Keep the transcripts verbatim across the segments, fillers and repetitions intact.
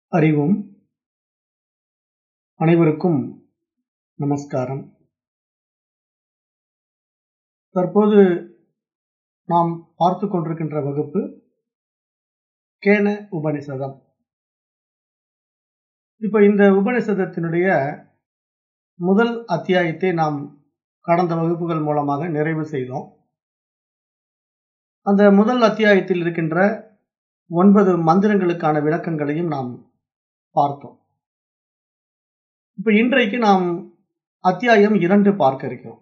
அறிவோம். அனைவருக்கும் நமஸ்காரம். தற்போது நாம் பார்த்து கொண்டிருக்கின்ற வகுப்பு கேன உபனிஷதம். இப்போ இந்த உபனிஷதத்தினுடைய முதல் அத்தியாயத்தை நாம் கடந்த வகுப்புகள் மூலமாக நிறைவு செய்தோம். அந்த முதல் அத்தியாயத்தில் இருக்கின்ற ஒன்பது மந்திரங்களுக்கான விளக்கங்களையும் நாம் பார்த்தோம். இப்ப இன்றைக்கு நாம் அத்தியாயம் இரண்டு பார்க்க இருக்கிறோம்.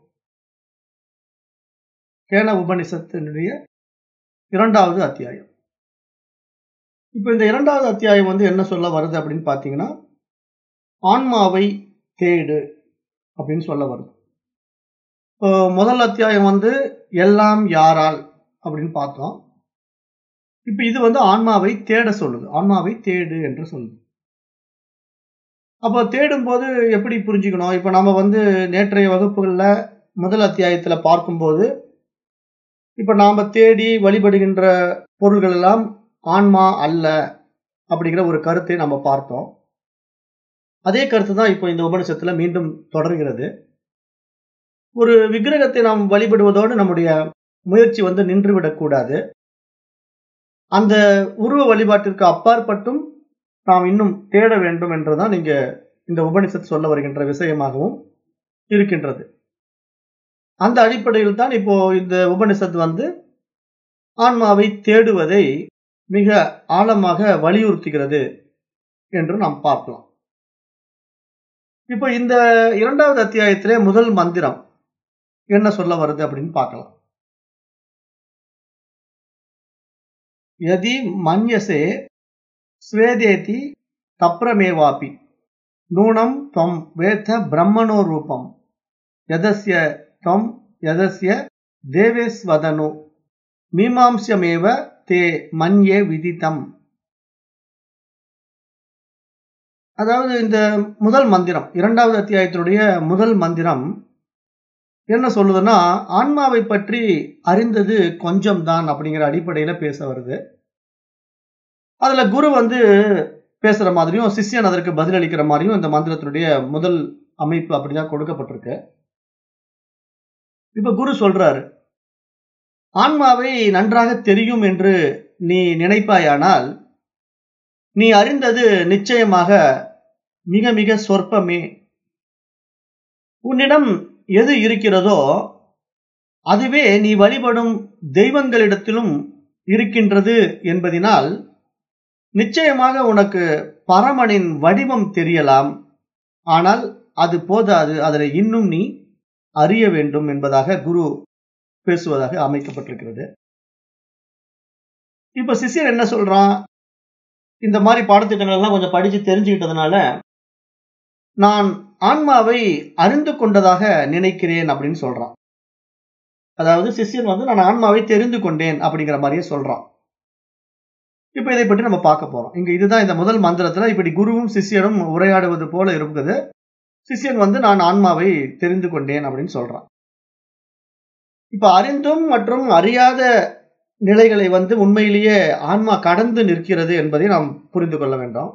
கேன உபனிஷத்தினுடைய இரண்டாவது அத்தியாயம். இப்ப இந்த இரண்டாவது அத்தியாயம் வந்து என்ன சொல்ல வருது அப்படின்னு பாத்தீங்கன்னா, ஆன்மாவை தேடு அப்படின்னு சொல்ல வருது. இப்போ முதல் அத்தியாயம் வந்து எல்லாம் யாரால் அப்படின்னு பார்த்தோம். இப்ப இது வந்து ஆன்மாவை தேட சொல்லுது. ஆன்மாவை தேடு என்று சொல்லுது. அப்போ தேடும் போது எப்படி புரிஞ்சுக்கணும்? இப்ப நம்ம வந்து நேற்றைய வகுப்புகள்ல முதல் அத்தியாயத்துல பார்க்கும்போது, இப்ப நாம தேடி வழிபடுகின்ற பொருள்கள் எல்லாம் ஆன்மா அல்ல அப்படிங்கிற ஒரு கருத்தை நம்ம பார்த்தோம். அதே கருத்து தான் இப்போ இந்த உபனிஷத்துல மீண்டும் தொடர்கிறது. ஒரு விக்கிரகத்தை நாம் வழிபடுவதோடு நம்முடைய முயற்சி வந்து நின்றுவிடக் கூடாது. அந்த உருவ வழிபாட்டிற்கு அப்பாற்பட்டும் நாம் இன்னும் தேட வேண்டும் என்றுதான் நீங்க இந்த உபனிஷத் சொல்ல வருகின்ற விஷயமாகவும் இருக்கின்றது. அந்த அடிப்படையில் தான் இப்போ இந்த உபனிஷத் வந்து ஆன்மாவை தேடுவதை மிக ஆழமாக வலியுறுத்துகிறது என்று நாம் பார்க்கலாம். இப்போ இந்த இரண்டாவது அத்தியாயத்திலே முதல் மந்திரம் என்ன சொல்ல வருது அப்படின்னு பார்க்கலாம். யதி மன்யசே ஸ்வேதேதி தப்ரமேவாபி நூனம் त्वं வேத பிரம்மணோ ரூபம் யதஸ்ய त्वं யதஸ்ய தேவேஸ்வதனு மீமாம்சமேவ தே மன்யே விதிதம். அதாவது இந்த முதல் மந்திரம், இரண்டாவது அத்தியாயத்தினுடைய முதல் மந்திரம் என்ன சொல்லுதுன்னா, ஆன்மாவை பற்றி அறிந்தது கொஞ்சம் தான் அப்படிங்கிற அடிப்படையில பேச வருது. அதுல குரு வந்து பேசுற மாதிரியும் சிஷ்யன் அதற்கு பதிலளிக்கிற மாதிரியும் இந்த மந்திரத்தினுடைய முதல் அமைப்பு அப்படிதான் கொடுக்கப்பட்டிருக்கு. இப்ப குரு சொல்றாரு, ஆன்மாவை நன்றாக தெரியும் என்று நீ நினைப்பாயானால் நீ அறிந்தது நிச்சயமாக மிக மிக சொற்பமே. உன்னிடம் எது இருக்கிறதோ அதுவே நீ வழிபடும் தெய்வங்களிடத்திலும் இருக்கின்றது என்பதினால் நிச்சயமாக உனக்கு பரமனின் வடிவம் தெரியலாம். ஆனால் அது போதாது, அதனை இன்னும் நீ அறிய வேண்டும் என்பதாக குரு பேசுவதாக அமைக்கப்பட்டிருக்கிறது. இப்ப சிஷ்யன் என்ன சொல்றான்? இந்த மாதிரி பாடத்திட்டங்கள் எல்லாம் கொஞ்சம் படிச்சு தெரிஞ்சுக்கிட்டதுனால நான் ஆன்மாவை அறிந்து கொண்டதாக நினைக்கிறேன் அப்படின்னு சொல்றான். அதாவது சிஷ்யன் வந்து நான் ஆன்மாவை தெரிந்து கொண்டேன் அப்படிங்கிற மாதிரியே சொல்றான். இப்ப இதை பற்றி நம்ம பார்க்க போறோம். இங்க இதுதான் இந்த முதல் மந்திரத்துல இப்படி குருவும் சிஷ்யனும் உரையாடுவது போல இருக்குது. சிஷ்யன் வந்து நான் ஆன்மாவை தெரிந்து கொண்டேன் அப்படின்னு சொல்றான். இப்ப அறிந்தும் மற்றும் அறியாத நிலைகளை வந்து உண்மையிலேயே ஆன்மா கடந்து நிற்கிறது என்பதை நாம் புரிந்து கொள்ள வேண்டும்.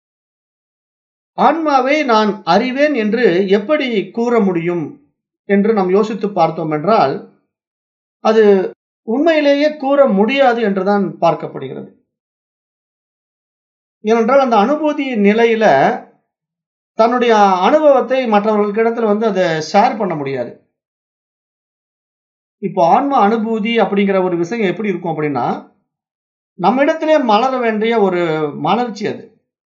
ஆன்மாவை நான் அறிவேன் என்று எப்படி கூற முடியும் என்று நாம் யோசித்து பார்த்தோம் என்றால், அது உண்மையிலேயே கூற முடியாது என்றுதான் பார்க்கப்படுகிறது. ஏனென்றால் அந்த அனுபூதி நிலையில தன்னுடைய அனுபவத்தை மற்றவர்களுக்கிடத்துல வந்து அதை ஷேர் பண்ண முடியாது. இப்போ ஆன்ம அனுபூதி அப்படிங்கிற ஒரு விஷயம் எப்படி இருக்கும் அப்படின்னா, நம்ம இடத்திலே மலர வேண்டிய ஒரு மலர்ச்சி அது.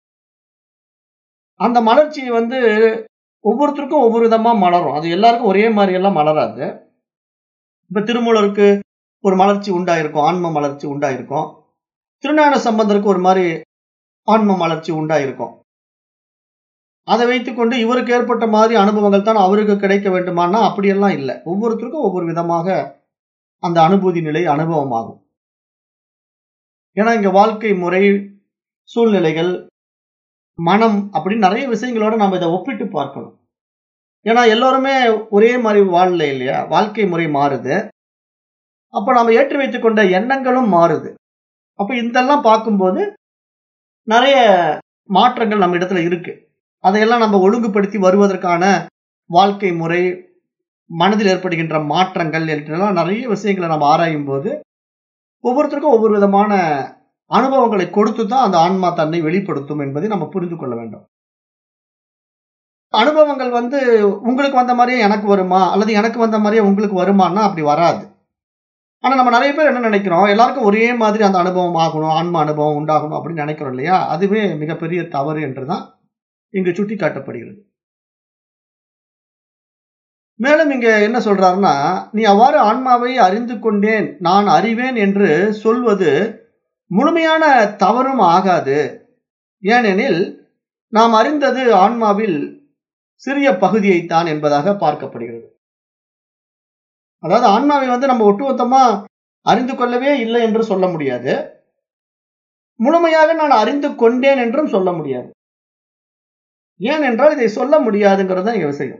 அந்த மலர்ச்சி வந்து ஒவ்வொருத்தருக்கும் ஒவ்வொரு விதமா மலரும். அது எல்லாருக்கும் ஒரே மாதிரி எல்லாம் மலராது. இப்ப திருமூலருக்கு ஒரு மலர்ச்சி உண்டாயிருக்கும், ஆன்ம மலர்ச்சி உண்டாயிருக்கும். திருஞான சம்பந்தருக்கு ஒரு மாதிரி ஆன்ம மலர்ச்சி உண்டாயிருக்கும். அதை வைத்துக்கொண்டு இவருக்கு ஏற்பட்ட மாதிரி அனுபவங்கள் தான் அவருக்கு கிடைக்க வேண்டுமானா அப்படியெல்லாம் இல்லை. ஒவ்வொருத்தருக்கும் ஒவ்வொரு விதமாக அந்த அனுபூதி நிலை அனுபவமாகும். ஏன்னா இங்க வாழ்க்கை முறை, சூழ்நிலைகள், மனம் அப்படின்னு நிறைய விஷயங்களோட நம்ம இதை ஒப்பிட்டு பார்க்கணும். ஏன்னா எல்லோருமே ஒரே மாதிரி வாழல இல்லையா? வாழ்க்கை முறை மாறுது. அப்ப நம்ம ஏற்றி வைத்துக் கொண்ட எண்ணங்களும் மாறுது. அப்ப இதெல்லாம் பார்க்கும்போது நிறைய மாற்றங்கள் நம்ம இடத்துல இருக்கு. அதையெல்லாம் நம்ம ஒழுங்குபடுத்தி வருவதற்கான வாழ்க்கை முறை, மனதில் ஏற்படுகின்ற மாற்றங்கள் என்றெல்லாம் நிறைய விஷயங்களை நம்ம ஆராயும் போது ஒவ்வொருத்தருக்கும் ஒவ்வொரு விதமான அனுபவங்களை கொடுத்து தான் அந்த ஆன்மா தன்னை வெளிப்படுத்தும் என்பதை நம்ம புரிந்து கொள்ள வேண்டும். அனுபவங்கள் வந்து உங்களுக்கு வந்த மாதிரியே எனக்கு வருமா, அல்லது எனக்கு வந்த மாதிரியே உங்களுக்கு வருமானா அப்படி வராது. ஆனா நம்ம நிறைய பேர் என்ன நினைக்கிறோம், எல்லாருக்கும் ஒரே மாதிரி அந்த அனுபவம் ஆகணும், ஆன்ம அனுபவம் உண்டாகணும் அப்படின்னு நினைக்கிறோம் இல்லையா? அதுவே மிகப்பெரிய தவறு என்றுதான் இங்கு சுட்டி காட்டப்படுகிறது. மேலும் இங்க என்ன சொல்றாருன்னா, நீ அவ்வாறு ஆன்மாவை அறிந்து கொண்டேன், நான் அறிவேன் என்று சொல்வது முழுமையான தவறும் ஆகாது. ஏனெனில் நாம் அறிந்தது ஆன்மாவில் சிறிய பகுதியைத்தான் என்பதாக பார்க்கப்படுகிறது. அதாவது ஆன்மாவை வந்து நம்ம ஒட்டுமொத்தமா அறிந்து கொள்ளவே இல்லை என்று சொல்ல முடியாது. முழுமையாக நான் அறிந்து கொண்டேன் என்றும் சொல்ல முடியாது. ஏனென்றால் இதை சொல்ல முடியாதுங்கிறது தான் இங்க விஷயம்.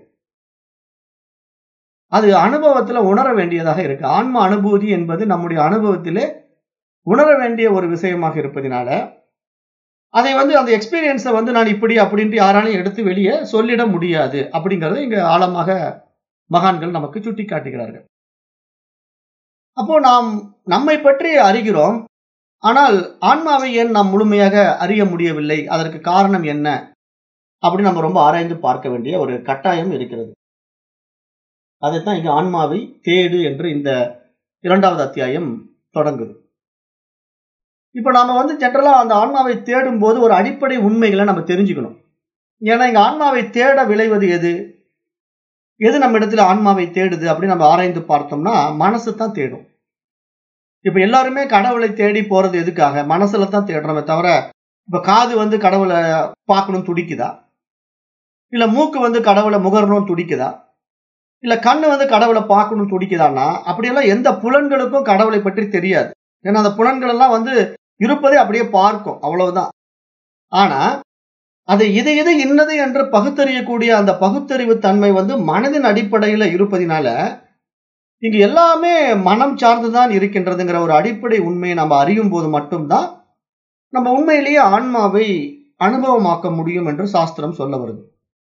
அது அனுபவத்துல உணர வேண்டியதாக இருக்கு. ஆன்ம அனுபூதி என்பது நம்முடைய அனுபவத்திலே உணர வேண்டிய ஒரு விஷயமாக இருப்பதினால அதை வந்து அந்த எக்ஸ்பீரியன்ஸை வந்து நான் இப்படி அப்படின்ட்டு யாராலையும் எடுத்து வெளியே சொல்லிட முடியாது அப்படிங்கறத இங்க ஆழமாக மகான்கள் நமக்கு சுட்டி காட்டுகிறார்கள். அப்போ நாம் நம்மை பற்றி அறிகிறோம், ஆனால் ஆன்மாவை ஏன் நாம் முழுமையாக அறிய முடியவில்லை, அதற்கு காரணம் என்ன அப்படின்னு நம்ம ரொம்ப ஆராய்ந்து பார்க்க வேண்டிய ஒரு கட்டாயம் இருக்கிறது. அதைத்தான் இங்க ஆன்மாவை தேடு என்று இந்த இரண்டாவது அத்தியாயம் தொடங்குது. இப்ப நாம வந்து ஜெனரலா அந்த ஆன்மாவை தேடும் போது ஒரு அடிப்படை உண்மைகளை நம்ம தெரிஞ்சுக்கணும். ஏன்னா இங்க ஆன்மாவை தேட விளைவது எது, எது நம்ம இடத்துல ஆன்மாவை தேடுது அப்படின்னு நம்ம ஆராய்ந்து பார்த்தோம்னா மனசு தான் தேடும். இப்ப எல்லாருமே கடவுளை தேடி போறது எதுக்காக? மனசுல தான் தேடுறோமே தவிர, இப்ப காது வந்து கடவுளை பார்க்கணும் துடிக்குதா, இல்ல மூக்கு வந்து கடவுளை முகரணும் துடிக்குதா, இல்ல கண்ணு வந்து கடவுளை பார்க்கணும் துடிக்குதான்னா அப்படியெல்லாம் எந்த புலன்களுக்கும் கடவுளை பற்றி தெரியாது. ஏன்னா அந்த புலன்கள் எல்லாம் வந்து இருப்பதை அப்படியே பார்க்கும், அவ்வளவுதான். ஆனா அதை இது இது இன்னது என்று பகுத்தறியக்கூடிய அந்த பகுத்தறிவு தன்மை வந்து மனதின் அடிப்படையில இருப்பதினால இங்கு எல்லாமே மனம் சார்ந்துதான் இருக்கின்றதுங்கிற ஒரு அடிப்படை உண்மையை நம்ம அறியும் போது மட்டும்தான் நம்ம உண்மையிலேயே ஆன்மாவை அனுபவமாக்க முடியும் என்று சாஸ்திரம் சொல்ல வருது.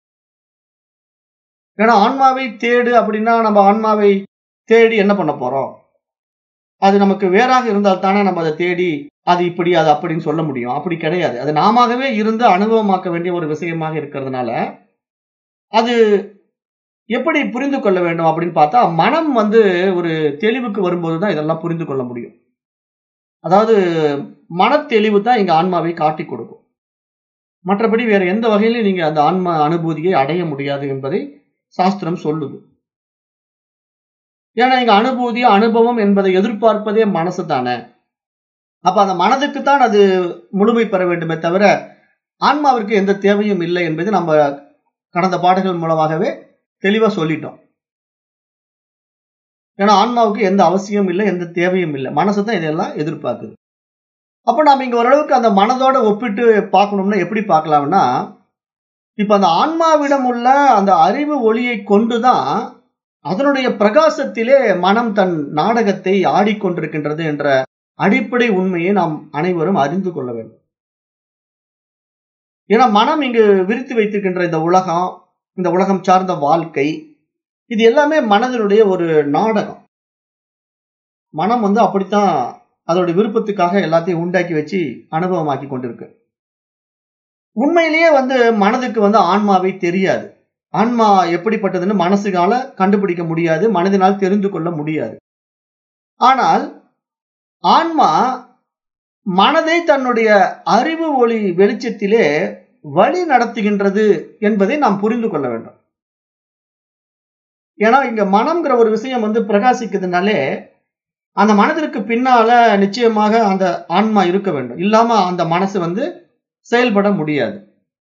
ஏன்னா ஆன்மாவை தேடு அப்படின்னா நம்ம ஆன்மாவை தேடி என்ன பண்ண போறோம்? அது நமக்கு வேறாக இருந்தால் தானே நம்ம அதை தேடி அது இப்படி அது அப்படின்னு சொல்ல முடியும். அப்படி கிடையாது. அது நாமவே இருந்து அனுபவமாக்க வேண்டிய ஒரு விஷயமாக இருக்கிறதுனால அது எப்படி புரிந்து கொள்ள வேண்டும் அப்படின்னு பார்த்தா மனம் வந்து ஒரு தெளிவுக்கு வரும்போதுதான் இதெல்லாம் புரிந்து கொள்ள முடியும். அதாவது மன தெளிவு தான் இங்க ஆன்மாவை காட்டி கொடுக்கும். மற்றபடி வேற எந்த வகையிலும் நீங்க அந்த ஆன்ம அனுபூதியை அடைய முடியாது என்பதை சாஸ்திரம் சொல்லுது. ஏன்னா இங்க அனுபூதி அனுபவம் என்பதை எதிர்பார்ப்பதே மனசு தானே. அப்ப அந்த மனதுக்குத்தான் அது முழுமை பெற வேண்டுமே தவிர ஆன்மாவிற்கு எந்த தேவையும் இல்லை என்பது நம்ம கடந்த பாடல்கள் மூலமாகவே தெளிவா சொல்லிட்டோம். ஏன்னா ஆன்மாவுக்கு எந்த அவசியம் இல்லை, எந்த தேவையும் இல்லை, மனசு தான் இதெல்லாம் எதிர்பார்க்குது. அப்ப நாம இங்க ஓரளவுக்கு அந்த மனதோட ஒப்பிட்டு பார்க்கணும்னா எப்படி பார்க்கலாம்னா, இப்ப அந்த ஆன்மாவிடம் உள்ள அந்த அறிவு ஒளியை கொண்டுதான் அதனுடைய பிரகாசத்திலே மனம் தன் நாடகத்தை ஆடிக்கொண்டிருக்கின்றது என்ற அடிப்படை உண்மையை நாம் அனைவரும் அறிந்து கொள்ள வேண்டும். ஏன்னா மனம் இங்கு விரித்து வைத்திருக்கின்ற இந்த உலகம், இந்த உலகம் சார்ந்த வாழ்க்கை, இது எல்லாமே மனதினுடைய ஒரு நாடகம். மனம் வந்து அப்படித்தான் அதோட விருப்பத்துக்காக எல்லாத்தையும் உண்டாக்கி வச்சு அனுபவமாக்கி கொண்டிருக்கு. உண்மையிலேயே வந்து மனதுக்கு வந்து ஆன்மாவை தெரியாது. ஆன்மா எப்படிப்பட்டதுன்னு மனசுனால கண்டுபிடிக்க முடியாது, மனதினால் தெரிந்து கொள்ள முடியாது. ஆனால் ஆன்மா மனதை தன்னுடைய அறிவு ஒளி வெளிச்சத்திலே வழி நடத்துகின்றது என்பதை நாம் புரிந்து கொள்ள வேண்டும். ஏன்னா இங்க மனம்ங்கிற ஒரு விஷயம் வந்து பிரகாசிக்கிறதுனாலே அந்த மனதிற்கு பின்னால நிச்சயமாக அந்த ஆன்மா இருக்க வேண்டும். இல்லாம அந்த மனசு வந்து செயல்பட முடியாது.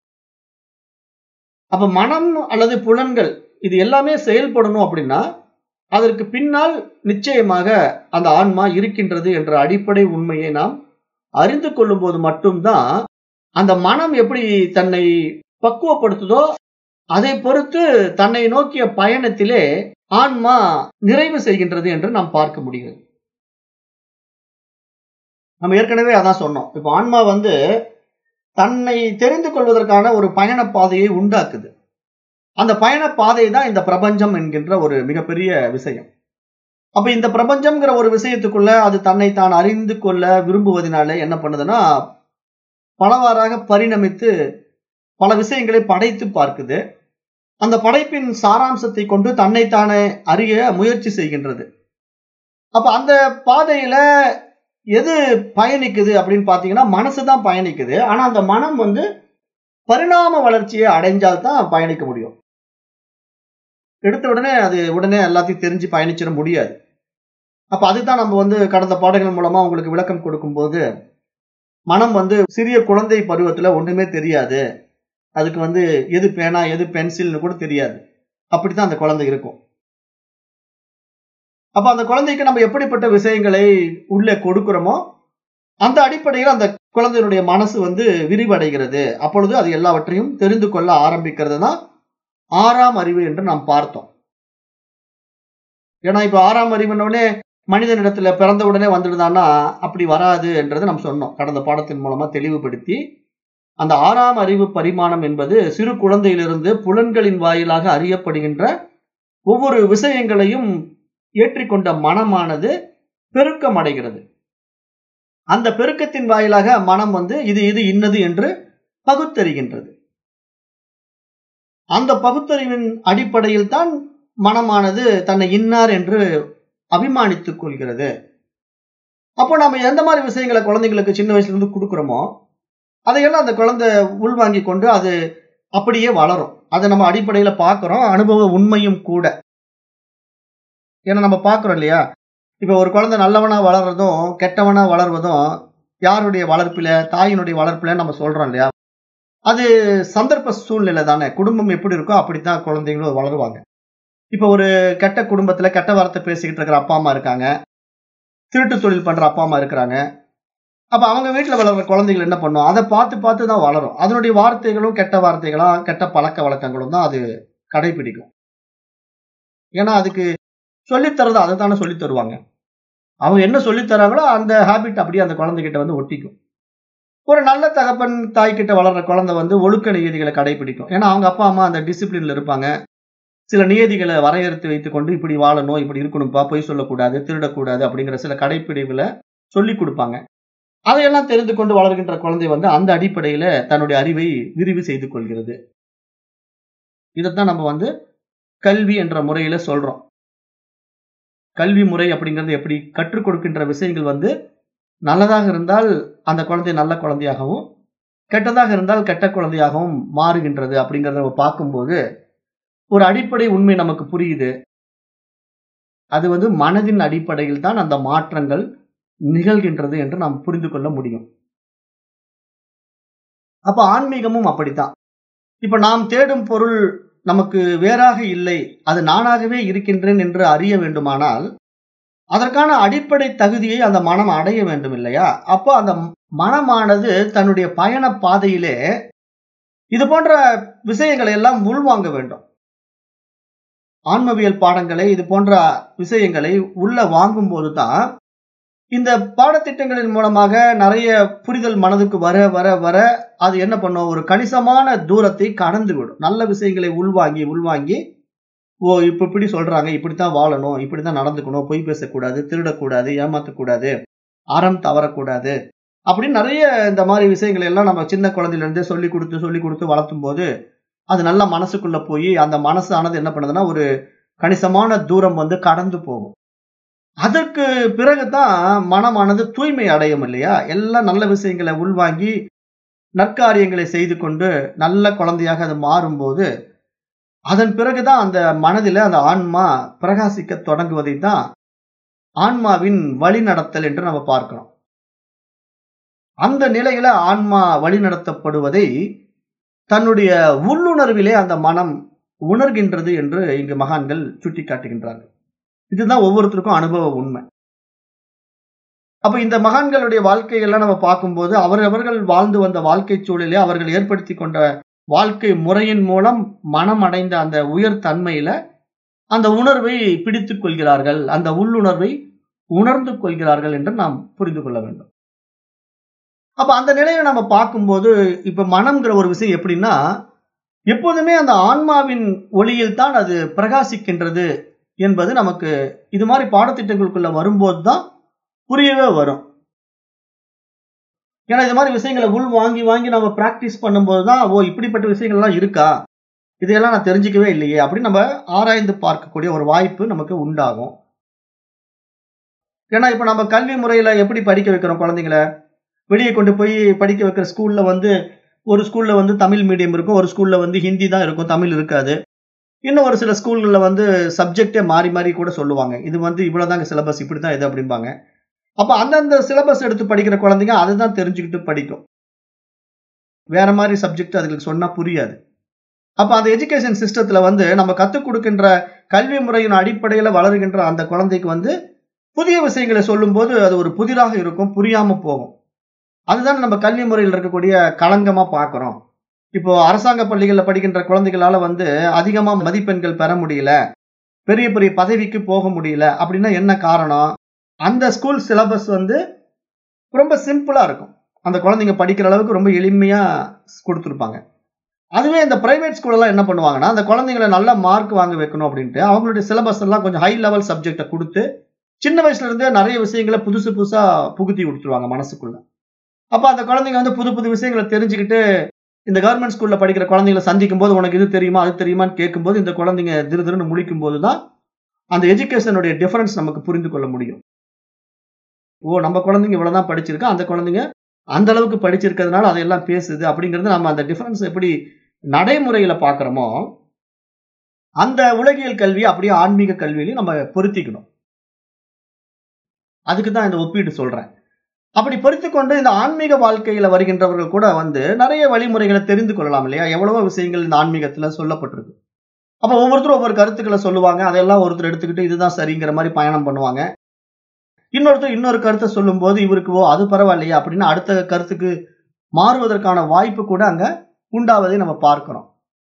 அப்ப மனம் அல்லது புலன்கள் இது எல்லாமே செயல்படணும் அப்படின்னா அதற்கு பின்னால் நிச்சயமாக அந்த ஆன்மா இருக்கின்றது என்ற அடிப்படை உண்மையை நாம் அறிந்து கொள்ளும் போது மட்டும்தான் அந்த மனம் எப்படி தன்னை பக்குவப்படுத்துதோ அதை பொறுத்து தன்னை நோக்கிய பயணத்திலே ஆன்மா நிறைவு செய்கின்றது என்று நாம் பார்க்க முடிகிறது. நம்ம ஏற்கனவே அதான் சொன்னோம். இப்ப ஆன்மா வந்து தன்னை தெரிந்து கொள்வதற்கான ஒரு பயண பாதையை உண்டாக்குது. அந்த பயண பாதை தான் இந்த பிரபஞ்சம் என்கின்ற ஒரு மிகப்பெரிய விஷயம். அப்ப இந்த பிரபஞ்சம்ங்கிற ஒரு விஷயத்துக்குள்ள அது தன்னை தான் அறிந்து கொள்ள விரும்புவதனால என்ன பண்ணுதுன்னா, பலவாறாக பரிணமித்து பல விஷயங்களை படைத்து பார்க்குது. அந்த படைப்பின் சாராம்சத்தை கொண்டு தன்னைத்தானே அறிய முயற்சி செய்கின்றது. அப்ப அந்த பாதையில எது பயணிக்குது அப்படின்னு பாத்தீங்கன்னா, மனசுதான் பயணிக்குது. ஆனா அந்த மனம் வந்து பரிணாம வளர்ச்சியை அடைஞ்சால் தான் பயணிக்க முடியும். எடுத்த உடனே அது உடனே எல்லாத்தையும் தெரிஞ்சு பயணிச்சிட முடியாது. அப்ப அதுதான் நம்ம வந்து கடந்த பாடங்கள் மூலமா உங்களுக்கு விளக்கம் கொடுக்கும்போது, மனம் வந்து சிறிய குழந்தை பருவத்துல ஒண்ணுமே தெரியாது. அதுக்கு வந்து எது பேனா எது பென்சில்னு கூட தெரியாது. அப்படித்தான் அந்த குழந்தை இருக்கும். அப்ப அந்த குழந்தைக்கு நம்ம எப்படிப்பட்ட விஷயங்களை உள்ளே கொடுக்கிறோமோ, அந்த அடிப்படையில் அந்த குழந்தையினுடைய மனசு வந்து விரிவடைகிறது. அப்பொழுது அது எல்லாவற்றையும் தெரிந்து கொள்ள ஆரம்பிக்கிறது தான் ஆறாம் அறிவு என்று நாம் பார்த்தோம். ஏன்னா இப்ப ஆறாம் அறிவுன்னே மனிதனிடத்துல பிறந்த உடனே வந்துடுதான்னா அப்படி வராது என்றதை நம்ம சொன்னோம். கடந்த பாடத்தின் மூலமா தெளிவுபடுத்தி, அந்த ஆறாம் அறிவு பரிமாணம் என்பது சிறு குழந்தையிலிருந்து புலன்களின் வாயிலாக அறியப்படுகின்ற ஒவ்வொரு விஷயங்களையும் ஏற்றிக்கொண்ட மனமானது பெருக்கம் அடைகிறது. அந்த பெருக்கத்தின் வாயிலாக மனம் வந்து இது இது இன்னது என்று பகுத்தறிகின்றது. அந்த பகுத்தறிவின் அடிப்படையில் தான் மனமானது தன்னை இன்னார் என்று அபிமானித்துக் கொள்கிறது. அப்போ நம்ம எந்த மாதிரி விஷயங்களை குழந்தைங்களுக்கு சின்ன வயசுல இருந்து கொடுக்கிறோமோ, அதையெல்லாம் அந்த குழந்தை உள்வாங்கி கொண்டு அது அப்படியே வளரும். அதை நம்ம அடிப்படையில பார்க்கிறோம். அனுபவ உண்மையும் கூட. ஏன்னா நம்ம பார்க்கிறோம் இல்லையா? இப்ப ஒரு குழந்தை நல்லவனா வளர்றதும் கெட்டவனா வளர்வதும் யாருடைய வளர்ப்பில, தாயினுடைய வளர்ப்பில நம்ம சொல்றோம் இல்லையா? அது சந்தர்ப்ப சூழ்நிலை தானே. குடும்பம் எப்படி இருக்கோ அப்படித்தான் குழந்தைங்களும் வளருவாங்க. இப்ப ஒரு கெட்ட குடும்பத்துல கெட்ட வார்த்தை பேசிக்கிட்டு இருக்கிற அப்பா அம்மா இருக்காங்க. திருட்டு தொழில் பண்ற அப்பா அம்மா இருக்கிறாங்க. அப்ப அவங்க வீட்டுல வளர்ற குழந்தைகள் என்ன பண்ணும்? அதை பார்த்து பார்த்து தான் வளரும். அதனுடைய வார்த்தைகளும் கெட்ட வார்த்தைகளா, கெட்ட பழக்க வழக்கங்களும் தான் அது கடைபிடிக்கும். ஏன்னா அதுக்கு சொல்லித்தரது அதை தானே சொல்லி தருவாங்க. அவங்க என்ன சொல்லி தராங்களோ அந்த ஹாபிட் அப்படியே அந்த குழந்தைகிட்ட வந்து ஒட்டிக்கும். ஒரு நல்ல தகப்பன் தாய் கிட்ட வளர்ற குழந்தை வந்து ஒழுக்க நியதிகளை கடைபிடிக்கும். ஏன்னா அவங்க அப்பா அம்மா அந்த டிசிப்ளின்ல இருப்பாங்க. சில நியதிகளை வரையறுத்து வைத்துக் கொண்டு இப்படி வாழணும், இப்படி இருக்கணும்பா, பொய் சொல்லக்கூடாது, திருடக்கூடாது அப்படிங்கிற சில கடைப்பிடிவுகளை சொல்லி கொடுப்பாங்க. அதையெல்லாம் தெரிந்து கொண்டு வளர்கின்ற குழந்தை வந்து அந்த அடிப்படையில தன்னுடைய அறிவை விரிவு செய்து கொள்கிறது. இதைத்தான் நம்ம வந்து கல்வி என்ற முறையில சொல்றோம். கல்வி முறை அப்படிங்கிறது எப்படி கற்றுக் கொடுக்கின்ற விஷயங்கள் வந்து நல்லதாக இருந்தால் அந்த குழந்தை நல்ல குழந்தையாகவும், கெட்டதாக இருந்தால் கெட்ட குழந்தையாகவும் மாறுகின்றது அப்படிங்கிறத நம்ம பார்க்கும்போது ஒரு அடிப்படை உண்மை நமக்கு புரியுது. அது வந்து மனதின் அடிப்படையில் தான் அந்த மாற்றங்கள் நிகழ்கின்றது என்று நாம் புரிந்து கொள்ள முடியும். அப்ப ஆன்மீகமும் அப்படித்தான். இப்ப நாம் தேடும் பொருள் நமக்கு வேறாக இல்லை, அது நானாகவே இருக்கின்றேன் என்று அறிய வேண்டுமானால் அதற்கான அடிப்படை தகுதியை அந்த மனம் அடைய வேண்டும் இல்லையா? அப்போ அந்த மனமானது தன்னுடைய பயண பாதையிலே இது போன்ற விஷயங்களை எல்லாம் உள்வாங்க வேண்டும். ஆன்மவியல் பாடங்களை இது போன்ற விஷயங்களை உள்ள வாங்கும் போதுதான் இந்த பாடத்திட்டங்களின் மூலமாக நிறைய புரிதல் மனதுக்கு வர வர வர அது என்ன பண்ணும்? ஒரு கணிசமான தூரத்தை கடந்து விடும். நல்ல விஷயங்களை உள்வாங்கி உள்வாங்கி ஓ இப்ப இப்படி சொல்றாங்க, இப்படித்தான் வாழணும், இப்படித்தான் நடந்துக்கணும், பொய் பேசக்கூடாது, திருடக்கூடாது, ஏமாத்தக்கூடாது, அறம் தவறக்கூடாது அப்படின்னு நிறைய இந்த மாதிரி விஷயங்களை எல்லாம் நம்ம சின்ன குழந்தையில இருந்தே சொல்லி கொடுத்து சொல்லி கொடுத்து வளர்த்தும் போது அது நல்ல மனசுக்குள்ள போய் அந்த மனசானது என்ன பண்ணுதுன்னா ஒரு கணிசமான தூரம் வந்து கடந்து போகும். அதற்கு பிறகுதான் மனமானது தூய்மை அடையும் இல்லையா? எல்லாம் நல்ல விஷயங்களை உள்வாங்கி நற்காரியங்களை செய்து கொண்டு நல்ல குழந்தையாக அது மாறும்போது அதன் பிறகுதான் அந்த மனதில அந்த ஆன்மா பிரகாசிக்க தொடங்குவதை தான் ஆன்மாவின் வழிநடத்தல் என்று நம்ம பார்க்கிறோம். அந்த நிலையில ஆன்மா வழிநடத்தப்படுவதை தன்னுடைய உள்ளுணர்விலே அந்த மனம் உணர்கின்றது என்று இங்கு மகான்கள் சுட்டி காட்டுகின்றார்கள். இதுதான் ஒவ்வொருத்தருக்கும் அனுபவ உண்மை. அப்ப இந்த மகான்களுடைய வாழ்க்கையெல்லாம் நம்ம பார்க்கும்போது அவரவர்கள் வாழ்ந்து வந்த வாழ்க்கை சூழலே அவர்கள் ஏற்படுத்தி கொண்ட வாழ்க்கை முறையின் மூலம் மனம் அடைந்த அந்த உயர் தன்மையில அந்த உணர்வை பிடித்துக் கொள்கிறார்கள், அந்த உள்ளுணர்வை உணர்ந்து கொள்கிறார்கள் என்று நாம் புரிந்து கொள்ள வேண்டும். அப்ப அந்த நிலையை நம்ம பார்க்கும்போது இப்ப மனம்ங்கிற ஒரு விஷயம் எப்படின்னா, எப்போதுமே அந்த ஆன்மாவின் ஒளியில் தான் அது பிரகாசிக்கின்றது என்பது நமக்கு இது மாதிரி பாடத்திட்டங்களுக்குள்ள வரும்போது தான் புரியவே வரும். ஏன்னா இது மாதிரி விஷயங்களை உள் வாங்கி வாங்கி நம்ம பிராக்டிஸ் பண்ணும்போது தான், ஓ இப்படிப்பட்ட விஷயங்கள்லாம் இருக்கா, இதையெல்லாம் நான் தெரிஞ்சுக்கவே இல்லையே அப்படின்னு நம்ம ஆராய்ந்து பார்க்கக்கூடிய ஒரு வாய்ப்பு நமக்கு உண்டாகும். ஏன்னா இப்ப நம்ம கல்வி முறையில எப்படி படிக்க வைக்கிறோம் குழந்தைங்கள, வெளியே கொண்டு போய் படிக்க வைக்கிற ஸ்கூல்ல வந்து ஒரு ஸ்கூல்ல வந்து தமிழ் மீடியம் இருக்கும், ஒரு ஸ்கூல்ல வந்து ஹிந்தி தான் இருக்கும், தமிழ் இருக்காது. இன்னும் ஒரு சில ஸ்கூல்கள்ல வந்து சப்ஜெக்டே மாறி மாறி கூட சொல்லுவாங்க. இது வந்து இவ்வளவுதாங்க சிலபஸ், இப்படிதான் இது அப்படிம்பாங்க. அப்ப அந்தந்த சிலபஸ் எடுத்து படிக்கிற குழந்தைங்க அதுதான் தெரிஞ்சுக்கிட்டு படிக்கும். வேற மாதிரி சப்ஜெக்ட் அதுங்களுக்கு சொன்னா புரியாது. அப்ப அந்த எஜுகேஷன் சிஸ்டத்துல வந்து நம்ம கத்துக் கொடுக்கின்ற கல்வி முறையின் அடிப்படையில வளருகின்ற அந்த குழந்தைக்கு வந்து புதிய விஷயங்களை சொல்லும்போது அது ஒரு புதிராக இருக்கும், புரியாம போகும். அதுதான் நம்ம கல்வி முறையில் இருக்கக்கூடிய களங்கமா பார்க்கிறோம். இப்போ அரசாங்க பள்ளிகள்ல படிக்கின்ற குழந்தைகளால வந்து அதிகமா மதிப்பெண்கள் பெற முடியல, பெரிய பெரிய பதவிக்கு போக முடியல அப்படின்னா என்ன காரணம்? அந்த ஸ்கூல் சிலபஸ் வந்து ரொம்ப சிம்பிளா இருக்கும். அந்த குழந்தைங்க படிக்கிற அளவுக்கு ரொம்ப எளிமையா கொடுத்திருப்பாங்க. அதுவே இந்த பிரைவேட் ஸ்கூல் எல்லாம் என்ன பண்ணுவாங்கன்னா, அந்த குழந்தைங்களை நல்ல மார்க் வாங்க வைக்கணும் அப்படின்ட்டு அவங்களுடைய சிலபஸ் எல்லாம் கொஞ்சம் ஹை லெவல் சப்ஜெக்ட கொடுத்து சின்ன வயசுல இருந்தே நிறைய விஷயங்களை புதுசு புதுசா புகுத்தி கொடுத்துருவாங்க மனசுக்குள்ள. அப்ப அந்த குழந்தைங்க வந்து புது புது விஷயங்களை தெரிஞ்சுக்கிட்டு இந்த கவர்மெண்ட் ஸ்கூல்ல படிக்கிற குழந்தைகளை சந்திக்கும் போது உனக்கு இது தெரியுமா அது தெரியுமான்னு கேட்கும்போது இந்த குழந்தைங்க திரு திருன்னு முழிக்கும் போதுதான் அந்த எஜுகேஷனுடைய டிஃபரன்ஸ் நமக்கு புரிந்து கொள்ள முடியும். ஓ நம்ம குழந்தைங்க இவ்வளவுதான் படிச்சிருக்கா, அந்த குழந்தைங்க அந்த அளவுக்கு படிச்சிருக்கிறதுனால அதையெல்லாம் பேசுது அப்படிங்கிறது நம்ம அந்த டிஃபரன்ஸ் எப்படி நடைமுறையில பாக்குறோமோ அந்த உலகியல் கல்வி அப்படியே ஆன்மீக கல்வியிலையும் நம்ம பொருத்திக்கணும். அதுக்கு தான் இந்த ஒப்பீடு சொல்றேன். அப்படி பொறுத்துக் கொண்டு இந்த ஆன்மீக வாழ்க்கையில வருகின்றவர்கள் கூட வந்து நிறைய வழிமுறைகளை தெரிந்து கொள்ளலாம் இல்லையா? எவ்வளவோ விஷயங்கள் இந்த ஆன்மீகத்துல சொல்லப்பட்டிருக்கு. அப்ப ஒவ்வொருத்தரும் ஒவ்வொரு கருத்துக்களை சொல்லுவாங்க. அதெல்லாம் ஒருத்தர் எடுத்துக்கிட்டு இதுதான் சரிங்கிற மாதிரி பயணம் பண்ணுவாங்க. இன்னொருத்தர் இன்னொரு கருத்தை சொல்லும் போது இவருக்கு ஓ அது பரவாயில்லையா அப்படின்னு அடுத்த கருத்துக்கு மாறுவதற்கான வாய்ப்பு கூட அங்க உண்டாவதை நம்ம பார்க்கிறோம்.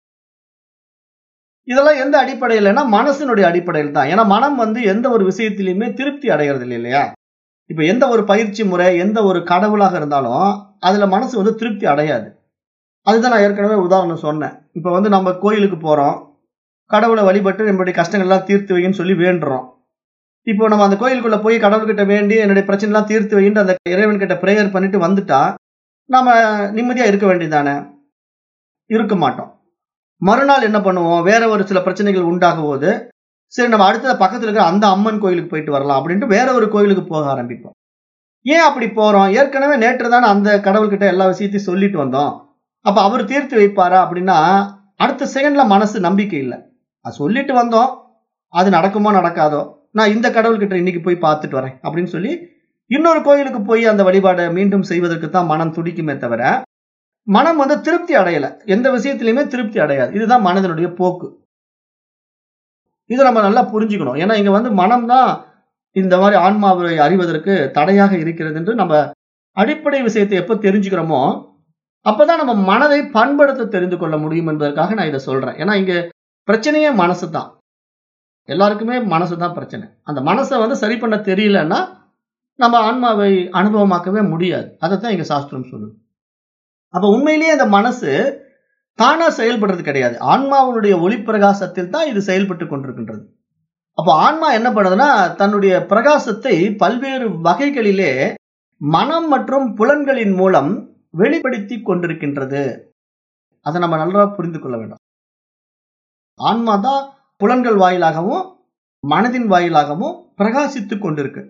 இதெல்லாம் எந்த அடிப்படையிலன்னா மனசினுடைய அடிப்படையில் தான். ஏன்னா மனம் வந்து எந்த ஒரு விஷயத்திலுமே திருப்தி அடைகிறது இல்லை இல்லையா? இப்ப எந்த ஒரு பயிற்சி முறை, எந்த ஒரு கடவுளாக இருந்தாலும் அதுல மனசு வந்து திருப்தி அடையாது. அதுதான் நான் ஏற்கனவே உதாரணம் சொன்னேன். இப்ப வந்து நம்ம கோயிலுக்கு போறோம், கடவுளை வழிபட்டு நம்மளுடைய கஷ்டங்கள் எல்லாம் தீர்த்து வைன்னு சொல்லி வேண்டுறோம். இப்போ நம்ம அந்த கோயிலுக்குள்ள போய் கடவுள்கிட்ட வேண்டி என்னுடைய பிரச்சனை எல்லாம் தீர்த்து வைன்னு அந்த இறைவன் கிட்ட பிரேயர் பண்ணிட்டு வந்துட்டா நாம நிம்மதியா இருக்க வேண்டியதானே? இருக்க மாட்டோம். மறுநாள் என்ன பண்ணுவோம்? வேற ஒரு சில பிரச்சனைகள் உண்டாகும் போது சரி நம்ம அடுத்த பக்கத்துல இருக்கிற அந்த அம்மன் கோயிலுக்கு போயிட்டு வரலாம் அப்படின்ட்டு வேற ஒரு கோயிலுக்கு போக ஆரம்பிப்போம். ஏன் அப்படி போறோம்? ஏற்கனவே நேற்று தானே அந்த கடவுள்கிட்ட எல்லா விஷயத்தையும் சொல்லிட்டு வந்தோம். அப்ப அவர் தீர்த்து வைப்பாரா அப்படின்னா அடுத்த செகண்ட்ல மனசு நம்பிக்கை இல்லை. அது சொல்லிட்டு வந்தோம், அது நடக்குமோ நடக்காதோ, நான் இந்த கடவுள்கிட்ட இன்னைக்கு போய் பார்த்துட்டு வரேன் அப்படின்னு சொல்லி இன்னொரு கோயிலுக்கு போய் அந்த வழிபாடை மீண்டும் செய்வதற்கு தான் மனம் துடிக்குமே தவிர மனம் வந்து திருப்தி அடையல. எந்த விஷயத்திலுமே திருப்தி அடையாது. இதுதான் மனதனுடைய போக்கு. இதை நம்ம நல்லா புரிஞ்சுக்கணும். ஏன்னா இங்க வந்து மனம் தான் இந்த மாதிரி ஆன்மாவை அறிவதற்கு தடையாக இருக்கிறது என்று நம்ம அடிப்படை விஷயத்தை எப்ப தெரிஞ்சுக்கிறோமோ அப்பதான் நம்ம மனதை பண்படுத்த தெரிந்து கொள்ள முடியும் என்பதற்காக நான் இதை சொல்றேன். ஏன்னா இங்க பிரச்சனையே மனசு தான். எல்லாருக்குமே மனசு தான் பிரச்சனை. அந்த மனசை வந்து சரி பண்ண தெரியலன்னா நம்ம ஆன்மாவை அனுபவமாக்கவே முடியாது. அதைத்தான் இங்க சாஸ்திரம் சொல்லுது. அப்ப உண்மையிலேயே அந்த மனசு தானா செயல்படுறது கிடையாது. ஆன்மாவுடைய ஒளி பிரகாசத்தில் தான் இது செயல்பட்டு கொண்டிருக்கின்றது. அப்ப ஆன்மா என்ன பண்ணுதுன்னா தன்னுடைய பிரகாசத்தை பல்வேறு வகைகளிலே மனம் மற்றும் புலன்களின் மூலம் வெளிப்படுத்தி கொண்டிருக்கின்றது. அதை நம்ம நல்லா புரிந்து கொள்ள வேண்டும். ஆன்மா தான் புலன்கள் வாயிலாகவும் மனதின் வாயிலாகவும் பிரகாசித்துக் கொண்டிருக்கு.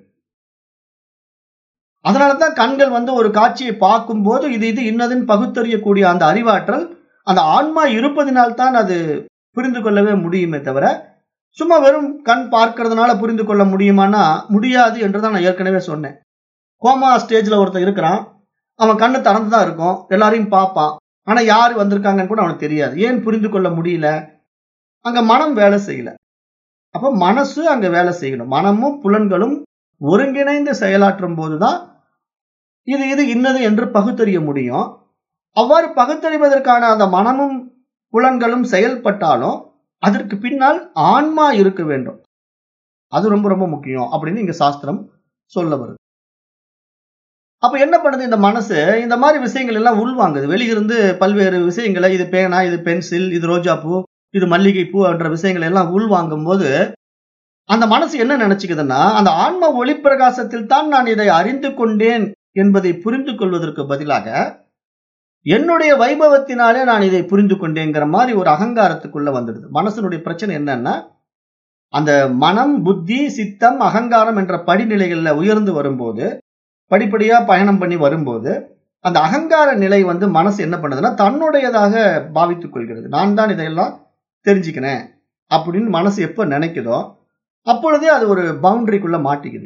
அதனாலதான் கண்கள் வந்து ஒரு காட்சியை பார்க்கும் போது இது இது இன்னதுன்னு பகுத்தறியக்கூடிய அந்த அறிவாற்றல் அந்த ஆன்மா இருப்பதினால்தான் அது புரிந்து கொள்ளவே முடியுமே தவிர சும்மா வெறும் கண் பார்க்கறதுனால புரிந்து கொள்ள முடியுமானா முடியாது என்றுதான் நான் ஏற்கனவே சொன்னேன். கோமா ஸ்டேஜ்ல ஒருத்தன் இருக்கிறான், அவன் கண்ணு திறந்துதான் இருக்கும், எல்லாரையும் பார்ப்பான், ஆனா யாரு வந்திருக்காங்கன்னு கூட அவனுக்கு தெரியாது. ஏன் புரிந்து கொள்ள முடியல? அங்க மனம் வேலை செய்யல. அப்ப மனசு அங்க வேலை செய்யணும். மனமும் புலன்களும் ஒருங்கிணைந்து செயலாற்றும் போதுதான் இது இது இன்னது என்று பகுத்தறிய முடியும். அவ்வாறு பகுத்தறிவதற்கான அந்த மனமும் புலன்களும் செயல்பட்டாலும் அதற்கு பின்னால் ஆன்மா இருக்க வேண்டும். அது ரொம்ப ரொம்ப முக்கியம் அப்படின்னு இங்க சாஸ்திரம் சொல்ல வருது. அப்ப என்ன பண்ணுது இந்த மனசு? இந்த மாதிரி விஷயங்கள் எல்லாம் உள்வாங்குது. வெளியிருந்து பல்வேறு விஷயங்களை, இது பேனா, இது பென்சில், இது ரோஜா பூ, இது மல்லிகை பூ என்ற விஷயங்களை எல்லாம் உள்வாங்கும் போது அந்த மனசு என்ன நினைச்சுக்குதுன்னா, அந்த ஆன்ம ஒளிப்பிரகாசத்தில் தான் நான் இதை அறிந்து கொண்டேன் என்பதை புரிந்து கொள்வதற்கு பதிலாக, என்னுடைய வைபவத்தினாலே நான் இதை புரிந்து கொண்டேங்கிற மாதிரி ஒரு அகங்காரத்துக்குள்ள வந்துடுது. மனசனுடைய பிரச்சனை என்னன்னா, அந்த மனம், புத்தி, சித்தம், அகங்காரம் என்ற படிநிலைகள்ல உயர்ந்து வரும்போது, படிப்படியா பயணம் பண்ணி வரும்போது, அந்த அகங்கார நிலை வந்து மனசு என்ன பண்ணுதுன்னா, தன்னுடையதாக பாவித்துக் கொள்கிறது. நான் தான் இதையெல்லாம் தெரிஞ்சுக்கிறேன் அப்படின்னு மனசு எப்ப நினைக்குதோ, அப்பொழுதே அது ஒரு பவுண்டரிக்குள்ள மாட்டிக்குது.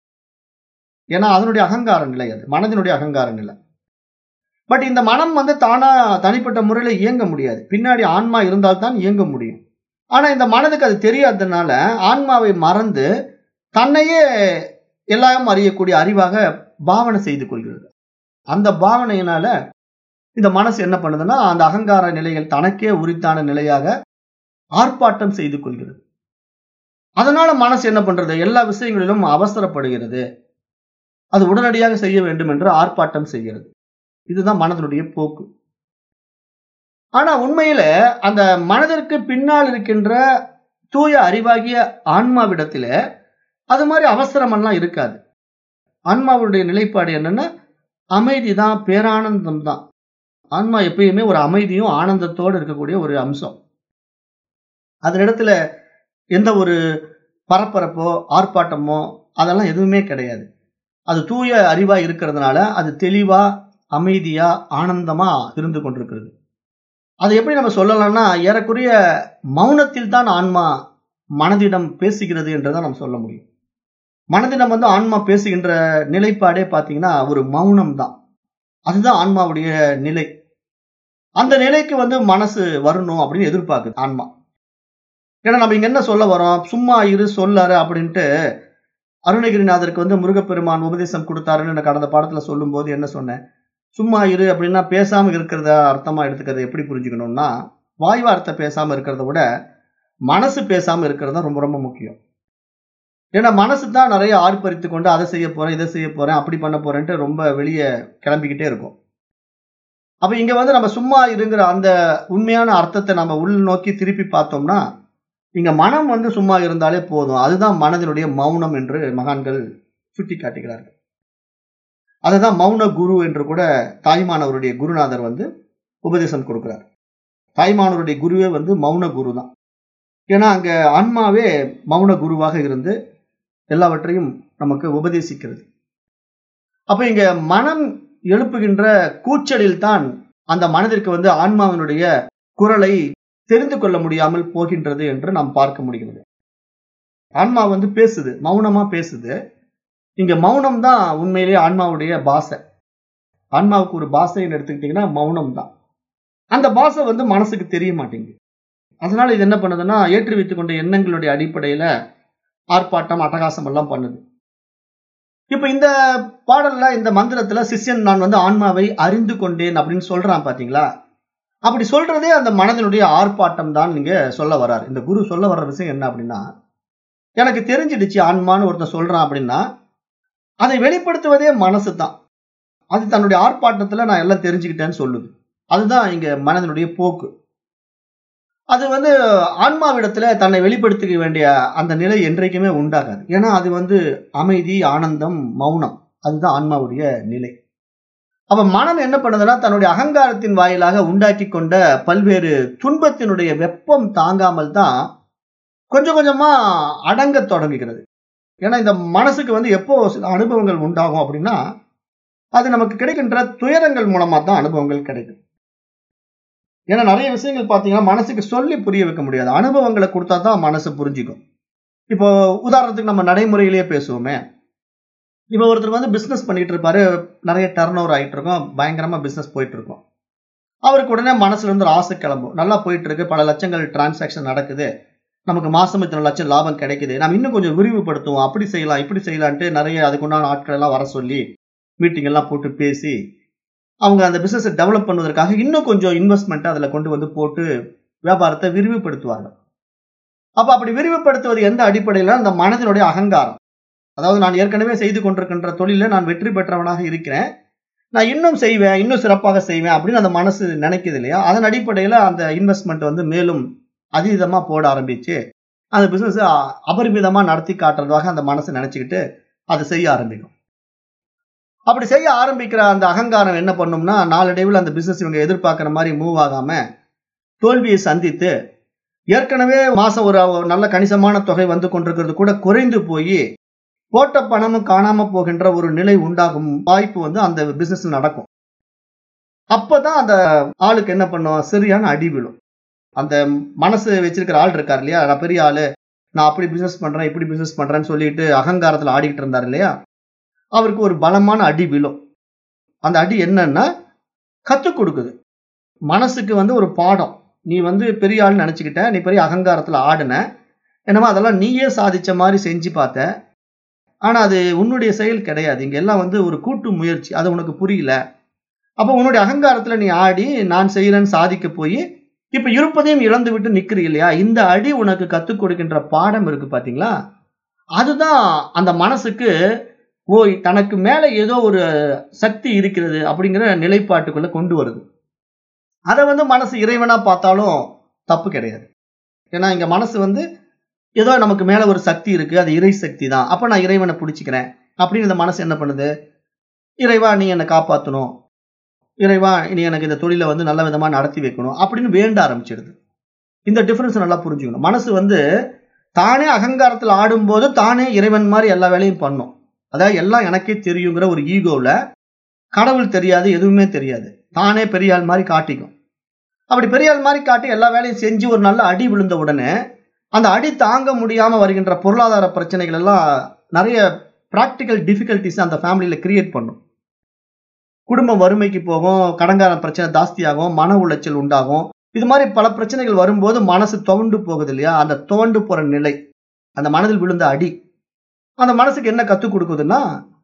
ஏன்னா அதனுடைய அகங்கார நிலை அது, மனதினுடைய அகங்கார நிலை. பட் இந்த மனம் வந்து தானா தனிப்பட்ட முறையில இயங்க முடியாது. பின்னாடி ஆன்மா இருந்தால்தான் இயங்க முடியும். ஆனா இந்த மனதுக்கு அது தெரியாததுனால ஆன்மாவை மறந்து தன்னையே எல்லாம் அறியக்கூடிய அறிவாக பாவனை செய்து கொள்கிறது. அந்த பாவனையினால இந்த மனசு என்ன பண்ணுதுன்னா, அந்த அகங்கார நிலைகள் தனக்கே உரித்தான நிலையாக ஆர்ப்பாட்டம் செய்து கொள்கிறது. அதனால மனசு என்ன பண்றது? எல்லா விஷயங்களிலும் அவசரப்படுகிறது. அது உடனடியாக செய்ய வேண்டும் என்று ஆர்ப்பாட்டம் செய்கிறது. இதுதான் மனதினுடைய போக்கு. ஆனா உண்மையில அந்த மனதிற்கு பின்னால் இருக்கின்ற தூய அறிவாகிய ஆன்மாவிடத்திலே அது மாதிரி அவசரம் எல்லாம் இருக்காது. ஆன்மாவுடைய நிலைப்பாடு என்னன்னா, அமைதி தான், பேரானந்தம் தான். ஆன்மா எப்பயுமே ஒரு அமைதியும் ஆனந்தத்தோடு இருக்கக்கூடிய ஒரு அம்சம். அதனிடத்துல எந்த ஒரு பரபரப்போ ஆர்ப்பாட்டமோ அதெல்லாம் எதுவுமே கிடையாது. அது தூய அறிவா இருக்கிறதுனால அது தெளிவா, அமைதியா, ஆனந்தமா இருந்து கொண்டிருக்கிறது. அதை எப்படி நம்ம சொல்லலாம்னா, ஏறக்குறைய மௌனத்தில் தான் ஆன்மா மனதிடம் பேசுகிறது என்றுதான் நம்ம சொல்ல முடியும். மனதிடம் வந்து ஆன்மா பேசுகின்ற நிலைப்பாடே பார்த்தீங்கன்னா ஒரு மௌனம் தான். அதுதான் ஆன்மாவுடைய நிலை. அந்த நிலைக்கு வந்து மனசு வரணும் அப்படின்னு எதிர்பார்க்குது ஆன்மா. ஏன்னா நம்ம இங்க என்ன சொல்ல வரோம்? சும்மா இரு சொல்லாரு அப்படின்ட்டு அருணகிரிநாதருக்கு வந்து முருகப்பெருமான் உபதேசம் கொடுத்தாருன்னு நான் கடந்த பாடத்துல சொல்லும் போது என்ன சொன்னேன்? சும்மா இரு அப்படின்னா பேசாம இருக்கிறத அர்த்தமா எடுத்துக்கிறத எப்படி புரிஞ்சுக்கணும்னா, வாய் வார்த்தை பேசாம இருக்கிறத விட மனசு பேசாம இருக்கிறது தான் ரொம்ப ரொம்ப முக்கியம். ஏன்னா மனசு தான் நிறைய ஆர்ப்பரித்து கொண்டு அதை செய்ய போறேன், இதை செய்ய போறேன், அப்படி பண்ண போறேன்ட்டு ரொம்ப வெளியே கிளம்பிக்கிட்டே இருக்கும். அப்ப இங்க வந்து நம்ம சும்மா இருங்கிற அந்த உண்மையான அர்த்தத்தை நம்ம உள் நோக்கி திருப்பி பார்த்தோம்னா, இங்க மனம் வந்து சும்மா இருந்தாலே போதும். அதுதான் மனதினுடைய மௌனம் என்று மகான்கள் சுட்டி காட்டுகிறார்கள். அதுதான் மௌன குரு என்று கூட தாய்மானவருடைய குருநாதர் வந்து உபதேசம் கொடுக்கிறார். தாய்மானவருடைய குருவே வந்து மௌன குரு தான். ஏன்னா அங்க ஆன்மாவே மௌன குருவாக இருந்து எல்லாவற்றையும் நமக்கு உபதேசிக்கிறது. அப்ப இங்க மனம் எழுப்புகின்ற கூச்சலில் தான் அந்த மனதிற்கு வந்து ஆன்மாவினுடைய குரலை தெரிந்து கொள்ள முடியாமல் போகின்றது என்று நாம் பார்க்க முடிகிறது. ஆன்மா வந்து பேசுது, மௌனமா பேசுது. இங்க மௌனம் தான் உண்மையிலேயே ஆன்மாவுடைய பாஷை. ஆன்மாவுக்கு ஒரு பாஷைன்னு எடுத்துக்கிட்டீங்கன்னா மௌனம் தான். அந்த பாஷை வந்து மனசுக்கு தெரிய மாட்டேங்குது. அதனால இது என்ன பண்ணுதுன்னா, ஏற்றி வைத்துக் கொண்ட எண்ணங்களுடைய அடிப்படையில ஆர்ப்பாட்டம், அட்டகாசம் எல்லாம் பண்ணுது. இப்ப இந்த பாடல்ல, இந்த மந்திரத்துல சிஷ்யன் நான் வந்து ஆன்மாவை அறிந்து கொண்டேன் அப்படின்னு சொல்றான் பாத்தீங்களா? அப்படி சொல்றதே அந்த மனதினுடைய ஆர்ப்பாட்டம் தான் நீங்க சொல்ல வர்றாரு. இந்த குரு சொல்ல வர்ற விஷயம் என்ன அப்படின்னா, எனக்கு தெரிஞ்சிடுச்சு ஆன்மான்னு ஒருத்தன் சொல்றான் அப்படின்னா, அதை வெளிப்படுத்துவதே மனசு தான். அது தன்னுடைய ஆர்ப்பாட்டத்துல நான் எல்லாம் தெரிஞ்சுக்கிட்டேன்னு சொல்லுது. அதுதான் இங்க மனதினுடைய போக்கு. அது வந்து ஆன்மாவிடத்துல தன்னை வெளிப்படுத்திக்க வேண்டிய அந்த நிலை என்றைக்குமே உண்டாகாது. ஏன்னா அது வந்து அமைதி, ஆனந்தம், மௌனம். அதுதான் ஆன்மாவுடைய நிலை. அப்ப மனம் என்ன பண்ணுதுன்னா, தன்னுடைய அகங்காரத்தின் வாயிலாக உண்டாக்கி கொண்ட பல்வேறு துன்பத்தினுடைய வெப்பம் தாங்காமல் தான் கொஞ்சம் கொஞ்சமா அடங்க தொடங்குகிறது. ஏன்னா இந்த மனசுக்கு வந்து எப்போ சில அனுபவங்கள் உண்டாகும் அப்படின்னா, அது நமக்கு கிடைக்கின்ற துயரங்கள் மூலமா தான் அனுபவங்கள் கிடைக்கும். ஏன்னா நிறைய விஷயங்கள் பார்த்தீங்கன்னா மனசுக்கு சொல்லி புரிய வைக்க முடியாது. அனுபவங்களை கொடுத்தா தான் மனசு புரிஞ்சுக்கும். இப்போ உதாரணத்துக்கு நம்ம நடைமுறையிலேயே பேசுவோமே. இப்போ ஒருத்தர் வந்து பிசினஸ் பண்ணிட்டு இருப்பாரு, நிறைய டர்ன் ஓவர் ஆகிட்டு இருக்கும், பயங்கரமா பிசினஸ் போயிட்டு இருக்கும். அவருக்கு உடனே மனசுல இருந்து ஒரு ஆசை கிளம்பும். நல்லா போயிட்டு இருக்கு, பல லட்சங்கள் டிரான்சாக்ஷன் நடக்குது, நமக்கு மாசம் இத்தனை லட்சம் லாபம் கிடைக்குது, நம்ம இன்னும் கொஞ்சம் விரிவுபடுத்துவோம், அப்படி செய்யலாம் இப்படி செய்யலான்ட்டு நிறைய அதுக்குண்டான ஆட்கள் எல்லாம் வர சொல்லி மீட்டிங் எல்லாம் போட்டு பேசி அவங்க அந்த பிசினஸை டெவலப் பண்ணுவதற்காக இன்னும் கொஞ்சம் இன்வெஸ்ட்மெண்ட் அதுல கொண்டு வந்து போட்டு வியாபாரத்தை விரிவுபடுத்துவாங்க. அப்ப அப்படி விரிவுபடுத்துவது எந்த அடிப்படையில? அந்த மனதினுடைய அகங்காரம். அதாவது நான் ஏற்கனவே செய்து கொண்டிருக்கின்ற தொழில நான் வெற்றி பெற்றவனாக இருக்கிறேன், நான் இன்னும் செய்வேன், இன்னும் சிறப்பாக செய்வேன் அப்படின்னு அந்த மனசு நினைக்குது இல்லையா? அதன் அடிப்படையில அந்த இன்வெஸ்ட்மெண்ட் வந்து மேலும் அதீதமா போட ஆரம்பிச்சு அந்த பிசினஸ் அபரிமிதமா நடத்தி காட்டுறதாக அந்த மனசு நினைச்சுக்கிட்டு அதை செய்ய ஆரம்பிக்கும். அப்படி செய்ய ஆரம்பிக்கிற அந்த அகங்காரம் என்ன பண்ணும்னா, நாளடைவில் அந்த பிசினஸ் இவங்க எதிர்பார்க்கிற மாதிரி மூவ் ஆகாம தோல்வியை சந்தித்து ஏற்கனவே மாசம் ஒரு நல்ல கணிசமான தொகை வந்து கொண்டிருக்கிறது கூட குறைந்து போய் போட்ட பணமும் காணாம போகின்ற ஒரு நிலை உண்டாகும் வாய்ப்பு வந்து அந்த பிசினஸ் நடக்கும். அப்பதான் அந்த ஆளுக்கு என்ன பண்ணும், சரியான அடி விழும். அந்த மனசு வச்சிருக்கிற ஆள் இருக்கார் இல்லையா, நான் பெரிய ஆளு, நான் அப்படி பிசினஸ் பண்றேன் இப்படி பிசினஸ் பண்றேன்னு சொல்லிட்டு அகங்காரத்துல ஆடிக்கிட்டு இருந்தார் இல்லையா, அவருக்கு ஒரு பலமான அடி விழும். அந்த அடி என்னன்னா கத்துக் கொடுக்குது மனசுக்கு வந்து ஒரு பாடம். நீ வந்து பெரிய ஆள் நினைச்சுக்கிட்ட, நீ பெரிய அகங்காரத்துல ஆடுன, என்னமோ அதெல்லாம் நீயே சாதிச்ச மாதிரி செஞ்சு பார்த்த, ஆனா அது உன்னுடைய செயல் கிடையாது, இங்க எல்லாம் வந்து ஒரு கூட்டு முயற்சி, அது உனக்கு புரியல. அப்ப உன்னுடைய அகங்காரத்துல நீ ஆடி நான் செய்யறேன்னு சாதிக்க போய் இப்ப இருப்பதையும் இழந்து விட்டு நிக்கிறீ இல்லையா, இந்த அடி உனக்கு கத்துக் கொடுக்கின்ற பாடம் இருக்கு பாத்தீங்களா, அதுதான் அந்த மனசுக்கு ஓய் தனக்கு மேல ஏதோ ஒரு சக்தி இருக்கிறது அப்படிங்கிற நிலைப்பாட்டுக்குள்ள கொண்டு வருது. அதை வந்து மனசு இறைவனா பார்த்தாலும் தப்பு கிடையாது. ஏன்னா இங்க மனசு வந்து ஏதோ நமக்கு மேல ஒரு சக்தி இருக்கு, அது இறை சக்தி தான், அப்ப நான் இறைவனை பிடிச்சிக்கிறேன் அப்படின்னு இந்த மனசு என்ன பண்ணுது, இறைவா நீ என்னை காப்பாற்றணும், இறைவா நீ எனக்கு இந்த தொழிலை வந்து நல்ல விதமா நடத்தி வைக்கணும் அப்படின்னு வேண்ட ஆரம்பிச்சிடுது. இந்த டிஃபரன்ஸ் நல்லா புரிஞ்சுக்கணும். மனசு வந்து தானே அகங்காரத்தில் ஆடும்போது தானே இறைவன் மாதிரி எல்லா வேலையும் பண்ணும். அதாவது எல்லாம் எனக்கே தெரியுங்கிற ஒரு ஈகோல கடவுள் தெரியாது, எதுவுமே தெரியாது, தானே பெரிய ஆள் மாதிரி காட்டிக்கும். அப்படி பெரிய ஆள் மாதிரி காட்டி எல்லா வேலையும் செஞ்சு ஒரு நல்ல அடி விழுந்த உடனே அந்த அடி தாங்க முடியாம வருகின்ற பொருளாதார பிரச்சனைகள் எல்லாம் நிறைய பிராக்டிக்கல் டிஃபிகல்டிஸ் அந்த ஃபேமிலியில கிரியேட் பண்ணும். குடும்பம் வறுமைக்கு போகும், கடங்கார பிரச்சனை ஜாஸ்தியாகும், மன உளைச்சல் உண்டாகும். இது மாதிரி பல பிரச்சனைகள் வரும்போது மனசு துவண்டு போகுது இல்லையா, அந்த துவண்டு போற நிலை, அந்த மனதில் விழுந்த அடி அந்த மனசுக்கு என்ன கத்துக் கொடுக்குதுன்னா,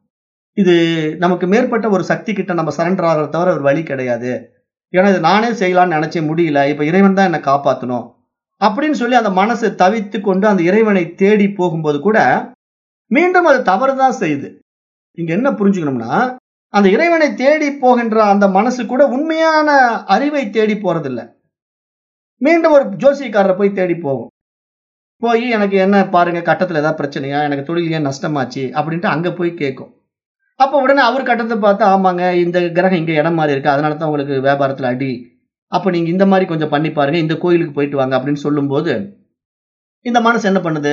இது நமக்கு மேற்பட்ட ஒரு சக்தி கிட்ட நம்ம சரண்டர் ஆகிறத தவிர ஒரு வழி கிடையாது, ஏன்னா இது நானே செய்யலாம்னு நினைச்சே முடியல, இப்ப இறைவன் தான் என்னை காப்பாற்றணும் அப்படின்னு சொல்லி அந்த மனசு தவித்து கொண்டு அந்த இறைவனை தேடி போகும்போது கூட மீண்டும் அது தவறுதான் செய்யுது. இங்க என்ன புரிஞ்சுக்கணும்னா, அந்த இறைவனை தேடி போகின்ற அந்த மனசு கூட உண்மையான அறிவை தேடி போறதில்லை, மீண்டும் ஒரு ஜோசியக்காரரை போய் தேடி போகும். போய் எனக்கு என்ன பாருங்க, கட்டத்துல ஏதாவது பிரச்சனையா, எனக்கு தொழில் ஏன் நஷ்டமாச்சு அப்படின்ட்டு அங்க போய் கேட்கும். அப்ப உடனே அவர் கட்டத்தை பார்த்து, ஆமாங்க இந்த கிரகம் இங்க இடம் மாதிரி இருக்கு, அதனால தான் உங்களுக்கு வியாபாரத்துல அடி, அப்ப நீங்க இந்த மாதிரி கொஞ்சம் பண்ணி பாருங்க, இந்த கோயிலுக்கு போயிட்டு வாங்க அப்படின்னு சொல்லும் போது இந்த மனசு என்ன பண்ணுது,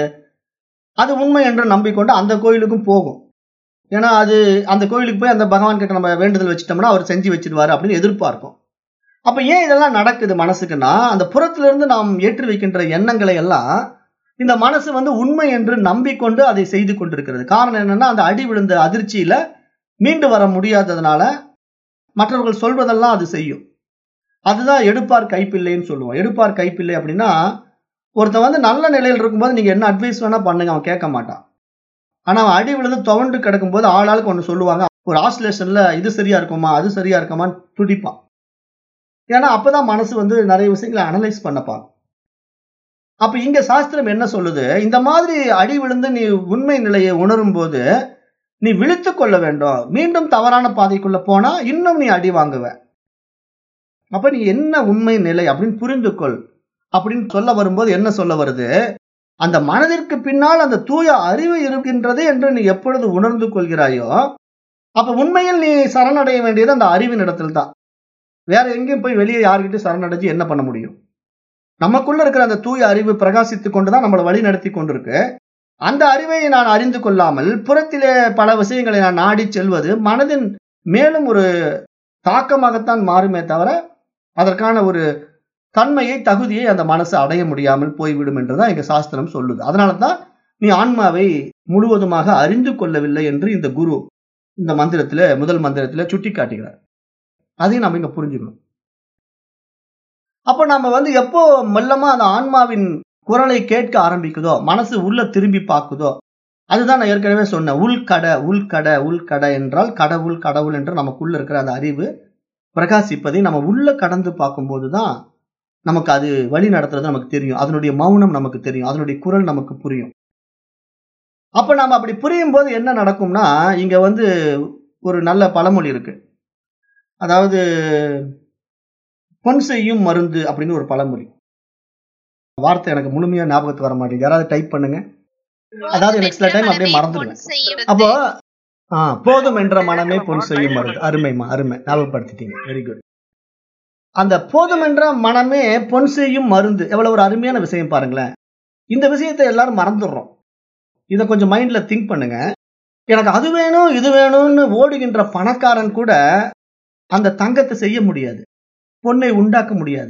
அது உண்மை என்று நம்பிக்கொண்டு அந்த கோயிலுக்கும் போகும். ஏன்னா அது அந்த கோயிலுக்கு போய் அந்த பகவான் கிட்ட நம்ம வேண்டுதல் வச்சுட்டோம்னா அவர் செஞ்சு வச்சிருவாரு அப்படின்னு எதிர்பார்க்கும். அப்ப ஏன் இதெல்லாம் நடக்குது மனசுக்குன்னா, அந்த புறத்துல இருந்து நாம் ஏற்றி வைக்கின்ற எண்ணங்களை எல்லாம் இந்த மனசு வந்து உண்மை என்று நம்பிக்கொண்டு அதை செய்து கொண்டிருக்கிறது. காரணம் என்னன்னா, அந்த அடி விழுந்த அதிர்ச்சியில மீண்டு வர முடியாததுனால மற்றவர்கள் சொல்வதெல்லாம் அது செய்யும். அதுதான் எடுப்பார் கைப்பிள்ளைன்னு சொல்லுவோம். எடுப்பார் கைப்பிள்ளை அப்படின்னா, ஒருத்தன் வந்து நல்ல நிலையில் இருக்கும்போது நீங்க என்ன அட்வைஸ் வேணா பண்ணுங்க, அவன் கேட்க மாட்டான். ஆனா அவன் அடி விழுந்து துவண்டு கிடக்கும் போது ஆளாளுக்கு ஒன்று சொல்லுவாங்க, ஒரு ஆசிலேஷன்ல இது சரியா இருக்குமா அது சரியா இருக்குமான்னு துடிப்பான். ஏன்னா அப்பதான் மனசு வந்து நிறைய விஷயங்களை அனலைஸ் பண்ணப்பான். அப்ப இங்க சாஸ்திரம் என்ன சொல்லுது, இந்த மாதிரி அடி விழுந்து நீ உண்மை நிலையை உணரும் போது நீ விழித்து கொள்ள வேண்டும், மீண்டும் தவறான பாதைக்குள்ள போனா இன்னும் நீ அடி வாங்குவ. அப்ப நீ என்ன உண்மை நிலை அப்படின்னு புரிந்து கொள் அப்படின்னு சொல்ல வரும்போது என்ன சொல்ல வருது, அந்த மனதிற்கு பின்னால் அந்த தூய அறிவு இருக்கின்றது என்று நீ எப்பொழுது உணர்ந்து கொள்கிறாயோ அப்ப உண்மையில் நீ சரணடைய வேண்டியது அந்த அறிவின் இடத்தில் தான். வேற எங்கேயும் போய் வெளியே யாருக்கிட்ட சரணடைஞ்சு என்ன பண்ண முடியும்? நமக்குள்ள இருக்கிற அந்த தூய அறிவு பிரகாசித்துக் கொண்டுதான் நம்மளை வழி நடத்தி கொண்டிருக்கு. அந்த அறிவை நான் அறிந்து கொள்ளாமல் புறத்திலே பல விஷயங்களை நான் நாடி செல்வது மனதின் மேலும் ஒரு தாக்கமாகத்தான் மாறுமே தவிர அதற்கான ஒரு தன்மையை தகுதியை அந்த மனசு அடைய முடியாமல் போய்விடும் என்றுதான் எங்க சாஸ்திரம் சொல்லுது. அதனாலதான் நீ ஆன்மாவை முழுவதுமாக அறிந்து கொள்ளவில்லை என்று இந்த குரு இந்த மந்திரத்துல முதல் மந்திரத்துல சுட்டி காட்டுகிறார். அதையும் நம்ம இங்க புரிஞ்சுக்கணும். அப்ப நம்ம வந்து எப்போ மெல்லமா அந்த ஆன்மாவின் குரலை கேட்க ஆரம்பிக்குதோ, மனசு உள்ள திரும்பி பார்க்குதோ, அதுதான் நான் ஏற்கனவே சொன்னேன், உள்கடை உள்கடை உள்கடை என்றால் கடவுள் கடவுள் என்று நமக்குள்ள இருக்கிற அந்த அறிவு பிரகாசிப்பதை நம்ம உள்ள கடந்து பார்க்கும்போதுதான் நமக்கு அது வழி நடத்துறது நமக்கு தெரியும், அதனுடைய மௌனம் நமக்கு தெரியும், அதனுடைய குரல் நமக்கு புரியும். அப்ப நாம அப்படி புரியும் போது என்ன நடக்கும்னா, இங்க வந்து ஒரு நல்ல பழமொழி இருக்கு. அதாவது பொன் செய்யும் மருந்து அப்படின்னு ஒரு பழமொழி. வார்த்தை எனக்கு முழுமையா ஞாபகத்துக்கு வர மாட்டேங்குது. யாராவது டைப் பண்ணுங்க. அதாவது எனக்கு சில டைம் அப்படியே மறந்துடுவேன். அப்போ ஆ போதும் என்ற மனமே பொன் செய்யும் மருந்து. அருமைமா, அருமை. ஞாபகப்படுத்திட்டீங்க. Very good. அந்த போதும் என்ற மனமே பொன் செய்யும் மருந்து. எவ்வளவு ஒரு அருமையான விஷயம் பாருங்களேன். இந்த விஷயத்தை எல்லாரும் மறந்துடுறோம். இதை கொஞ்சம் மைண்ட்ல திங்க் பண்ணுங்க. எனக்கு அது வேணும் இது வேணும்னு ஓடுகின்ற பணக்காரன் கூட அந்த தங்கத்தை செய்ய முடியாது, பொன்னை உண்டாக்க முடியாது.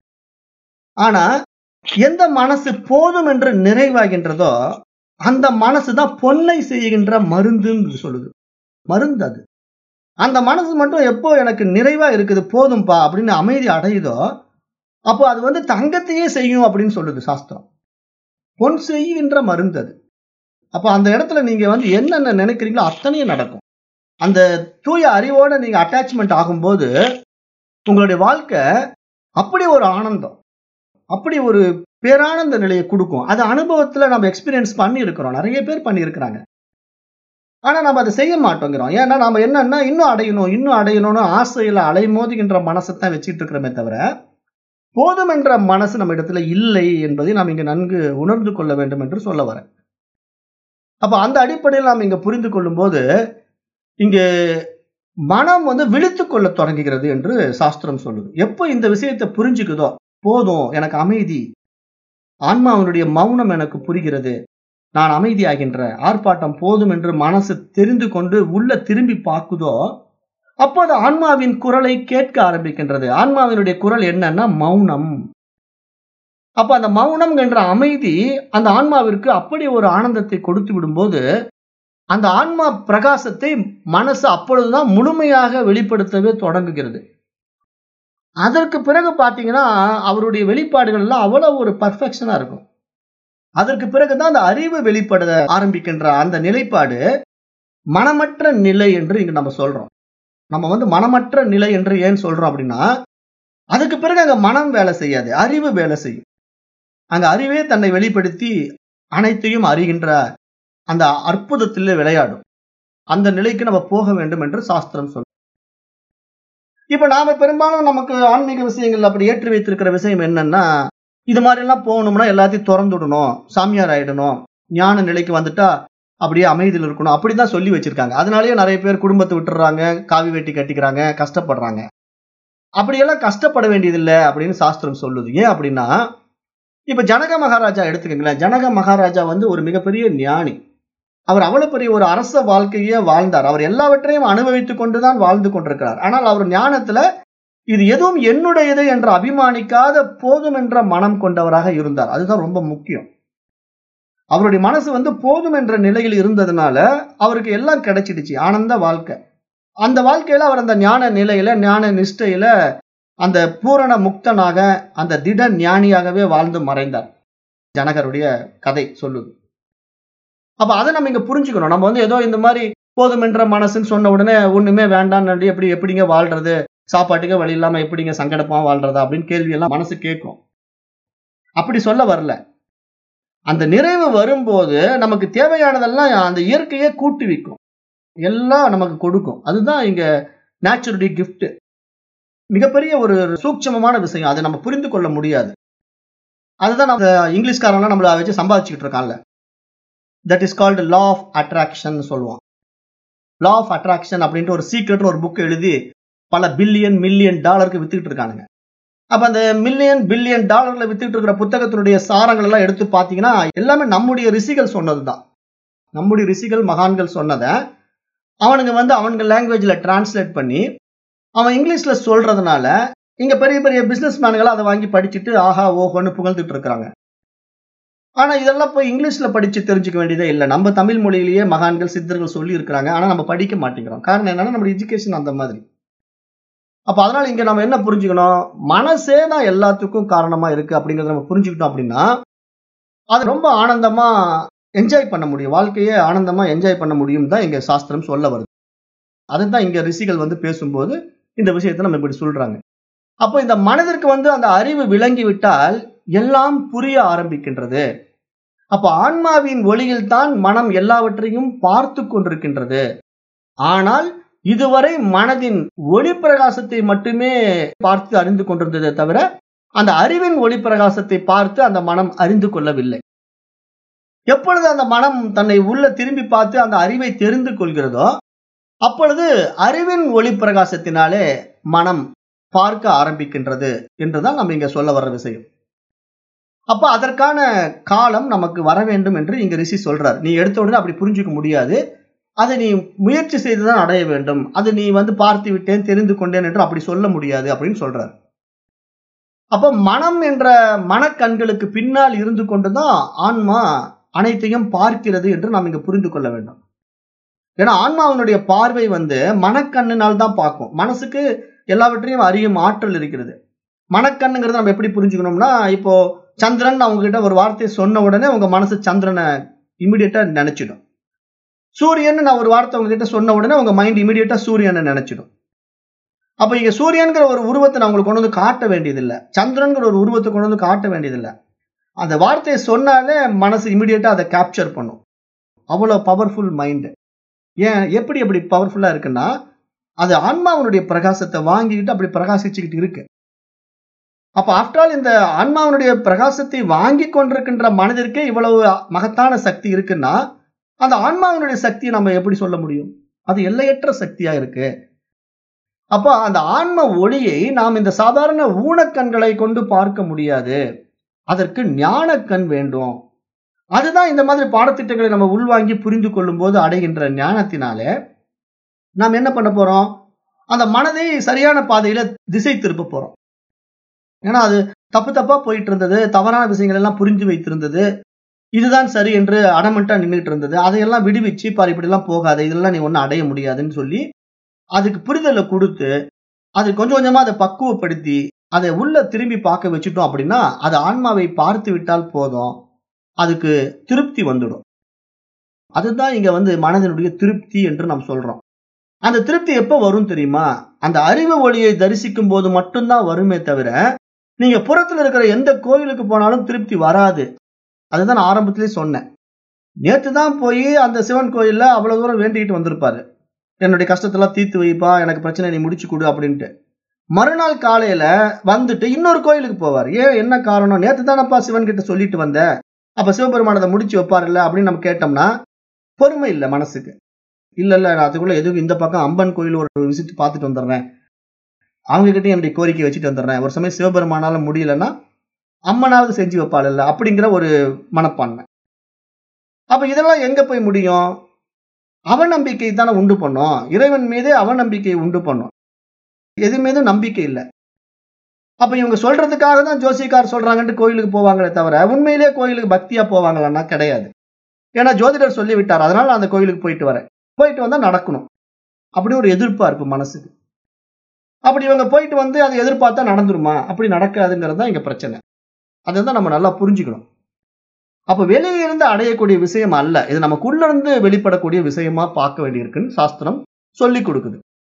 ஆனா எந்த மனசு போதும் என்று நிறைவாகின்றதோ அந்த மனசுதான் பொன்னை செய்கின்ற மருந்துன்னு சொல்லுது. மருந்து அது. அந்த மனசு மட்டும் எப்போ எனக்கு நிறைவா இருக்குது, போதும்பா அப்படின்னு அமைதி அடையுதோ அப்போ அது வந்து தங்கத்தையே செய்யும் அப்படின்னு சொல்லுது சாஸ்திரம். பொன் செய்கின்ற மருந்து அது. அப்ப அந்த இடத்துல நீங்க வந்து என்னென்ன நினைக்கிறீங்களோ அத்தனையும் நடக்கும். அந்த தூய அறிவோட நீங்க அட்டாச்மெண்ட் ஆகும்போது உங்களுடைய வாழ்க்கை அப்படி ஒரு ஆனந்தம், அப்படி ஒரு பேரானந்த நிலையை கொடுக்கும். அது அனுபவத்துல நம்ம எக்ஸ்பீரியன்ஸ் பண்ணி இருக்கிறோம். நிறைய பேர் பண்ணி இருக்கிறாங்க. ஆனா நம்ம அதை செய்ய மாட்டோங்கிறோம். ஏன்னா நம்ம என்னன்னா இன்னும் அடையணும் இன்னும் அடையணும்னு ஆசையில அலைமோதுகின்ற மனசைத்தான் வச்சுட்டு இருக்கிறோமே தவிர போதும் என்ற மனசு நம்ம இடத்துல இல்லை என்பதை நாம் இங்க நன்கு உணர்ந்து கொள்ள வேண்டும் என்று சொல்ல வரேன். அப்ப அந்த அடிப்படையில் நாம் இங்க புரிந்து கொள்ளும் போது இங்கு மனம் வந்து விழித்துக் கொள்ள தொடங்குகிறது என்று சாஸ்திரம் சொல்லுது. எப்போ இந்த விஷயத்தை புரிஞ்சுக்குதோ, போதும் எனக்கு அமைதி, ஆன்மாவினுடைய மௌனம் எனக்கு புரிகிறது, நான் அமைதியாகின்ற ஆர்ப்பாட்டம் போதும் என்று மனசு தெரிந்து கொண்டு உள்ள திரும்பி பார்க்குதோ அப்போது ஆன்மாவின் குரலை கேட்க ஆரம்பிக்கின்றது. ஆன்மாவினுடைய குரல் என்னன்னா மௌனம். அப்ப அந்த மௌனம் என்ற அமைதி அந்த ஆன்மாவிற்கு அப்படி ஒரு ஆனந்தத்தை கொடுத்து விடும்போது அந்த ஆன்மா பிரகாசத்தை மனசு அப்பொழுதுதான் முழுமையாக வெளிப்படுத்தவே தொடங்குகிறது. அதற்கு பிறகு பாத்தீங்கன்னா அவருடைய வெளிப்பாடுகள் எல்லாம் அவ்வளவு ஒரு பர்ஃபெக்ஷனா இருக்கும். அதற்கு பிறகுதான் அந்த அறிவு வெளிப்பட ஆரம்பிக்கின்ற அந்த நிலைப்பாடு மனமற்ற நிலை என்று இங்க நம்ம சொல்றோம். நம்ம வந்து மனமற்ற நிலை என்று ஏன் சொல்றோம் அப்படின்னா அதுக்கு பிறகு அங்க மனம் வேலை செய்யாது, அறிவு வேலை செய்யும். அங்க அறிவே தன்னை வெளிப்படுத்தி அனைத்தையும் அறிகின்ற அந்த அற்புதத்திலே விளையாடும். அந்த நிலைக்கு நம்ம போக வேண்டும் என்று சாஸ்திரம் சொல்லும். இப்ப நாம பெரும்பாலும் நமக்கு ஆன்மீக விஷயங்கள் அப்படி ஏற்றி வைத்திருக்கிற விஷயம் என்னன்னா இது மாதிரி எல்லாம் போகணும்னா எல்லாத்தையும் திறந்துடணும், சாமியார் ஆயிடணும், ஞான நிலைக்கு வந்துட்டா அப்படியே அமைதியில் இருக்கணும், அப்படிதான் சொல்லி வச்சிருக்காங்க. அதனாலேயே நிறைய பேர் குடும்பத்தை விட்டுறாங்க, காவி வெட்டி கட்டிக்கிறாங்க, கஷ்டப்படுறாங்க. அப்படியெல்லாம் கஷ்டப்பட வேண்டியதில்லை அப்படின்னு சாஸ்திரம் சொல்லுது. ஏன் அப்படின்னா இப்ப ஜனக மகாராஜா எடுத்துக்கங்களேன். ஜனக மகாராஜா வந்து ஒரு மிகப்பெரிய ஞானி. அவர் அவ்வளவு பெரிய ஒரு அரச வாழ்க்கையே வாழ்ந்தார். அவர் எல்லாவற்றையும் அனுபவித்துக் கொண்டுதான் வாழ்ந்து கொண்டிருக்கிறார். ஆனால் அவர் ஞானத்துல இது எதுவும் என்னுடையது என்று அபிமானிக்காத போதும் என்ற மனம் கொண்டவராக இருந்தார். அதுதான் ரொம்ப முக்கியம். அவருடைய மனசு வந்து போதும் என்ற நிலையில் இருந்ததுனால அவருக்கு எல்லாம் கிடைச்சிடுச்சு, ஆனந்த வாழ்க்கை. அந்த வாழ்க்கையில அவர் அந்த ஞான நிலையில ஞான நிஷ்டையில அந்த பூரண முக்தனாக அந்த திட ஞானியாகவே வாழ்ந்து மறைந்தார். ஜனகருடைய கதை சொல்லுது. அப்ப அதை நம்ம இங்க புரிஞ்சுக்கணும். நம்ம வந்து ஏதோ இந்த மாதிரி போதும் என்ற மனசுன்னு சொன்ன உடனே ஒண்ணுமே வேண்டாம், எப்படி எப்படிங்க வாழ்றது, சாப்பாட்டுக்கு வழி இல்லாம எப்படிங்க சங்கடமா வாழ்றதா அப்படின்னு கேள்வி எல்லாம் மனசு கேட்கும். அப்படி சொல்ல வரல. அந்த நிறைவு வரும்போது நமக்கு தேவையானதெல்லாம் அந்த இயற்கையே கூட்டி வைக்கும், எல்லாம் நமக்கு கொடுக்கும். அதுதான் இங்க நேச்சுரலி கிஃப்ட். மிகப்பெரிய ஒரு சூட்சமமான விஷயம். அதை நம்ம புரிந்து கொள்ள முடியாது. அதுதான் நம்ம இங்கிலீஷ்காரங்க நம்மள வச்சு சம்பாதிச்சுக்கிட்டு இருக்காங்கல்ல. That is called law of attraction சொல்லுவோம். லா ஆஃப் அட்ராக்ஷன் அப்படின்ட்டு ஒரு சீக்ரெட் ஒரு புக் எழுதி பல பில்லியன் மில்லியன் டாலருக்கு வித்துக்கிட்டு இருக்கானுங்க. அப்ப அந்த மில்லியன் பில்லியன் டாலர்ல வித்துட்டு இருக்கிற புத்தகத்தினுடைய சாரங்கள் எல்லாம் எடுத்து பாத்தீங்கன்னா எல்லாமே நம்முடைய ரிஷிகள் சொன்னதுதான். நம்முடைய ரிஷிகள் மகான்கள் சொன்னதை அவனுங்க வந்து அவனுங்க லாங்குவேஜ்ல டிரான்ஸ்லேட் பண்ணி அவன் இங்கிலீஷ்ல சொல்றதுனால இங்க பெரிய பெரிய பிசினஸ் மேன்களை அதை வாங்கி படிச்சுட்டு ஆஹா ஓஹோன்னு புகழ்ந்துட்டு இருக்கிறாங்க. ஆனா இதெல்லாம் போய் இங்கிலீஷ்ல படிச்சு தெரிஞ்சுக்க வேண்டியதே இல்லை. நம்ம தமிழ் மொழியிலேயே மகான்கள் சித்தர்கள் சொல்லி இருக்கிறாங்க. ஆனா நம்ம படிக்க மாட்டேங்கிறோம். காரணம் என்னன்னா நம்ம எஜுகேஷன் அந்த மாதிரி. அப்ப அதனால இங்க நம்ம என்ன புரிஞ்சுக்கணும், மனசே தான் எல்லாத்துக்கும் காரணமா இருக்கு அப்படிங்கறத நம்ம புரிஞ்சுக்கிட்டோம் அப்படின்னா அது ரொம்ப ஆனந்தமா என்ஜாய் பண்ண முடியும், வாழ்க்கையே ஆனந்தமா என்ஜாய் பண்ண முடியும் தான் இங்க சாஸ்திரம் சொல்ல வருது. அதுதான் இங்க ரிஷிகள் வந்து பேசும்போது இந்த விஷயத்தை நம்ம இப்படி சொல்றாங்க. அப்போ இந்த மனதிற்கு வந்து அந்த அறிவு விளங்கி விட்டால் எல்லாம் புரிய ஆரம்பிக்கின்றது. அப்ப ஆன்மாவின் ஒளியில் தான் மனம் எல்லாவற்றையும் பார்த்து கொண்டிருக்கின்றது. ஆனால் இதுவரை மனதின் ஒளி பிரகாசத்தை மட்டுமே பார்த்து அறிந்து கொண்டிருந்ததே தவிர அந்த அறிவின் ஒளி பிரகாசத்தை பார்த்து அந்த மனம் அறிந்து கொள்ளவில்லை. எப்பொழுது அந்த மனம் தன்னை உள்ள திரும்பி பார்த்து அந்த அறிவை தெரிந்து கொள்கிறதோ அப்பொழுது அறிவின் ஒளி பிரகாசத்தினாலே மனம் பார்க்க ஆரம்பிக்கின்றது என்றுதான் நம்ம இங்க சொல்ல வர்ற விஷயம். அப்ப அதற்கான காலம் நமக்கு வர வேண்டும் என்று இங்க ரிஷி சொல்றார். நீ எடுத்த உடனே அப்படி புரிஞ்சுக்க முடியாது, அதை நீ முயற்சி செய்துதான் அடைய வேண்டும். அது நீ வந்து பார்த்து விட்டேன் தெரிந்து கொண்டேன் என்று அப்படி சொல்ல முடியாது அப்படின்னு சொல்றார். அப்ப மனம் என்ற மனக்கண்களுக்கு பின்னால் இருந்து கொண்டுதான் ஆன்மா அனைத்தையும் பார்க்கிறது என்று நாம் இங்க புரிந்து கொள்ள வேண்டும். ஏன்னா ஆன்மாவினுடைய பார்வை வந்து மனக்கண்ணினால் தான் பார்க்கும். மனசுக்கு எல்லாவற்றையும் அறியும் ஆற்றல் இருக்கிறது. மனக்கண்ணுங்கிறது நம்ம எப்படி புரிஞ்சுக்கணும்னா, இப்போ சந்திரன் அவங்க கிட்ட ஒரு வார்த்தையை சொன்ன உடனே உங்க மனசு சந்திரனை இமிடியேட்டா நினைச்சிடும். சூரியன் நான் ஒரு வார்த்தை உங்ககிட்ட சொன்ன உடனே உங்க மைண்ட் இமிடியேட்டா சூரியனை நினைச்சிடும். அப்ப இங்க சூரியன்கிற ஒரு உருவத்தை நான் உங்களுக்கு கொண்டு வந்து காட்ட வேண்டியதில்லை, சந்திரன்கிற ஒரு உருவத்தை கொண்டு வந்து காட்ட வேண்டியதில்லை. அந்த வார்த்தையை சொன்னாலே மனசு இமிடியேட்டா அதை கேப்சர் பண்ணும். அவ்வளவு பவர்ஃபுல் மைண்ட். ஏன் எப்படி அப்படி பவர்ஃபுல்லா இருக்குன்னா, அது ஆன்மாவனுடைய பிரகாசத்தை வாங்கிக்கிட்டு அப்படி பிரகாசிச்சுக்கிட்டு இருக்கு. அப்ப ஆஃப்டர் ஆல் இந்த ஆன்மாவனுடைய பிரகாசத்தை வாங்கி கொண்டிருக்கின்ற மனதிற்கே இவ்வளவு மகத்தான சக்தி இருக்குன்னா, அந்த ஆன்மாவினுடைய சக்தியை நம்ம எப்படி சொல்ல முடியும்? அது எல்லையற்ற சக்தியா இருக்கு. அப்ப அந்த ஆன்ம ஒளியை நாம் இந்த சாதாரண ஊனக்கண்களை கொண்டு பார்க்க முடியாது. அதற்கு ஞானக்கண் வேண்டும். அதுதான் இந்த மாதிரி பாடத்திட்டங்களை நம்ம உள்வாங்கி புரிந்து கொள்ளும் போது அடைகின்ற ஞானத்தினாலே நாம் என்ன பண்ண போறோம்? அந்த மனதை சரியான பாதையில திசை திருப்ப போறோம். ஏன்னா அது தப்பு தப்பா போயிட்டு இருந்தது, தவறான விஷயங்கள் எல்லாம் புரிஞ்சு வைத்திருந்தது, இதுதான் சரி என்று அடமெண்டா நின்றுட்டு இருந்தது. அதையெல்லாம் விடுவிச்சு பாரு, இப்படி எல்லாம் போகாது, இதெல்லாம் நீ ஒன்னும் அடைய முடியாதுன்னு சொல்லி அதுக்கு புரிதலை கொடுத்து அது கொஞ்சம் கொஞ்சமா அதை பக்குவப்படுத்தி அதை உள்ள திரும்பி பார்க்க வச்சுட்டோம் அப்படின்னா அது ஆன்மாவை பார்த்து விட்டால் போதும், அதுக்கு திருப்தி வந்துடும். அதுதான் இங்க வந்து மனதினுடைய திருப்தி என்று நாம் சொல்றோம். அந்த திருப்தி எப்ப வரும் தெரியுமா? அந்த அறிவு ஒளியை தரிசிக்கும் போது மட்டும்தான் வருமே தவிர நீங்க புறத்துல இருக்கிற எந்த கோயிலுக்கு போனாலும் திருப்தி வராது. அதுதான் நான் ஆரம்பத்திலேயே சொன்னேன். நேற்று தான் போய் அந்த சிவன் கோயில்ல அவ்வளவு தூரம் வேண்டிக்கிட்டு வந்திருப்பாரு, என்னுடைய கஷ்டத்தெல்லாம் தீர்த்து வைப்பா, எனக்கு பிரச்சனை நீ முடிச்சு கொடு அப்படின்ட்டு. மறுநாள் காலையில வந்துட்டு இன்னொரு கோயிலுக்கு போவார். ஏன், என்ன காரணம்? நேற்று தானப்பா சிவன் கிட்ட சொல்லிட்டு வந்த, அப்ப சிவபெருமானதை முடிச்சு வைப்பாருல்ல அப்படின்னு நம்ம கேட்டோம்னா பொறுமை இல்லை மனசுக்கு. இல்ல இல்ல நான் அதுக்குள்ள எதுவும் இந்த பக்கம் அம்பன் கோயில் ஒரு விசிட் பார்த்துட்டு வந்துடுறேன், அவங்க கிட்ட என்னுடைய கோரிக்கை வச்சுட்டு வந்துடுறேன், ஒரு சமயம் சிவபெருமானால முடியலன்னா அம்மனாவது செஞ்சு வைப்பாள் இல்ல அப்படிங்கிற ஒரு மனப்பான்மை. அப்ப இதெல்லாம் எங்க போய் முடியும்? அவநம்பிக்கை தானே உண்டு பண்ணும். இறைவன் மீதே அவநம்பிக்கை உண்டு பண்ணும். எது மீதும் நம்பிக்கை இல்லை. அப்ப இவங்க சொல்றதுக்காக தான் ஜோசியக்கார் சொல்றாங்கன்ட்டு கோயிலுக்கு போவாங்களே தவிர உண்மையிலேயே கோயிலுக்கு பக்தியா போவாங்களான்னா கிடையாது. ஏன்னா ஜோதிடர் சொல்லி விட்டார், அதனால அந்த கோயிலுக்கு போயிட்டு வரேன், போயிட்டு வந்தா நடக்கணும் அப்படி ஒரு எதிர்பார்ப்பு மனசுக்கு. அப்படி இவங்க போயிட்டு வந்து அதை எதிர்பார்த்தா நடந்துருமா? அப்படி நடக்காதுங்கிறது தான் இங்க பிரச்சனை. அதுதான் நம்ம நல்லா புரிஞ்சுக்கணும். அப்ப வெளியே இருந்து அடையக்கூடிய விஷயம் அல்ல, இது நமக்குள்ள இருந்து வெளிப்படக்கூடிய விஷயமா பார்க்க வேண்டியிருக்குன்னு சாஸ்திரம் சொல்லி கொடுக்குது.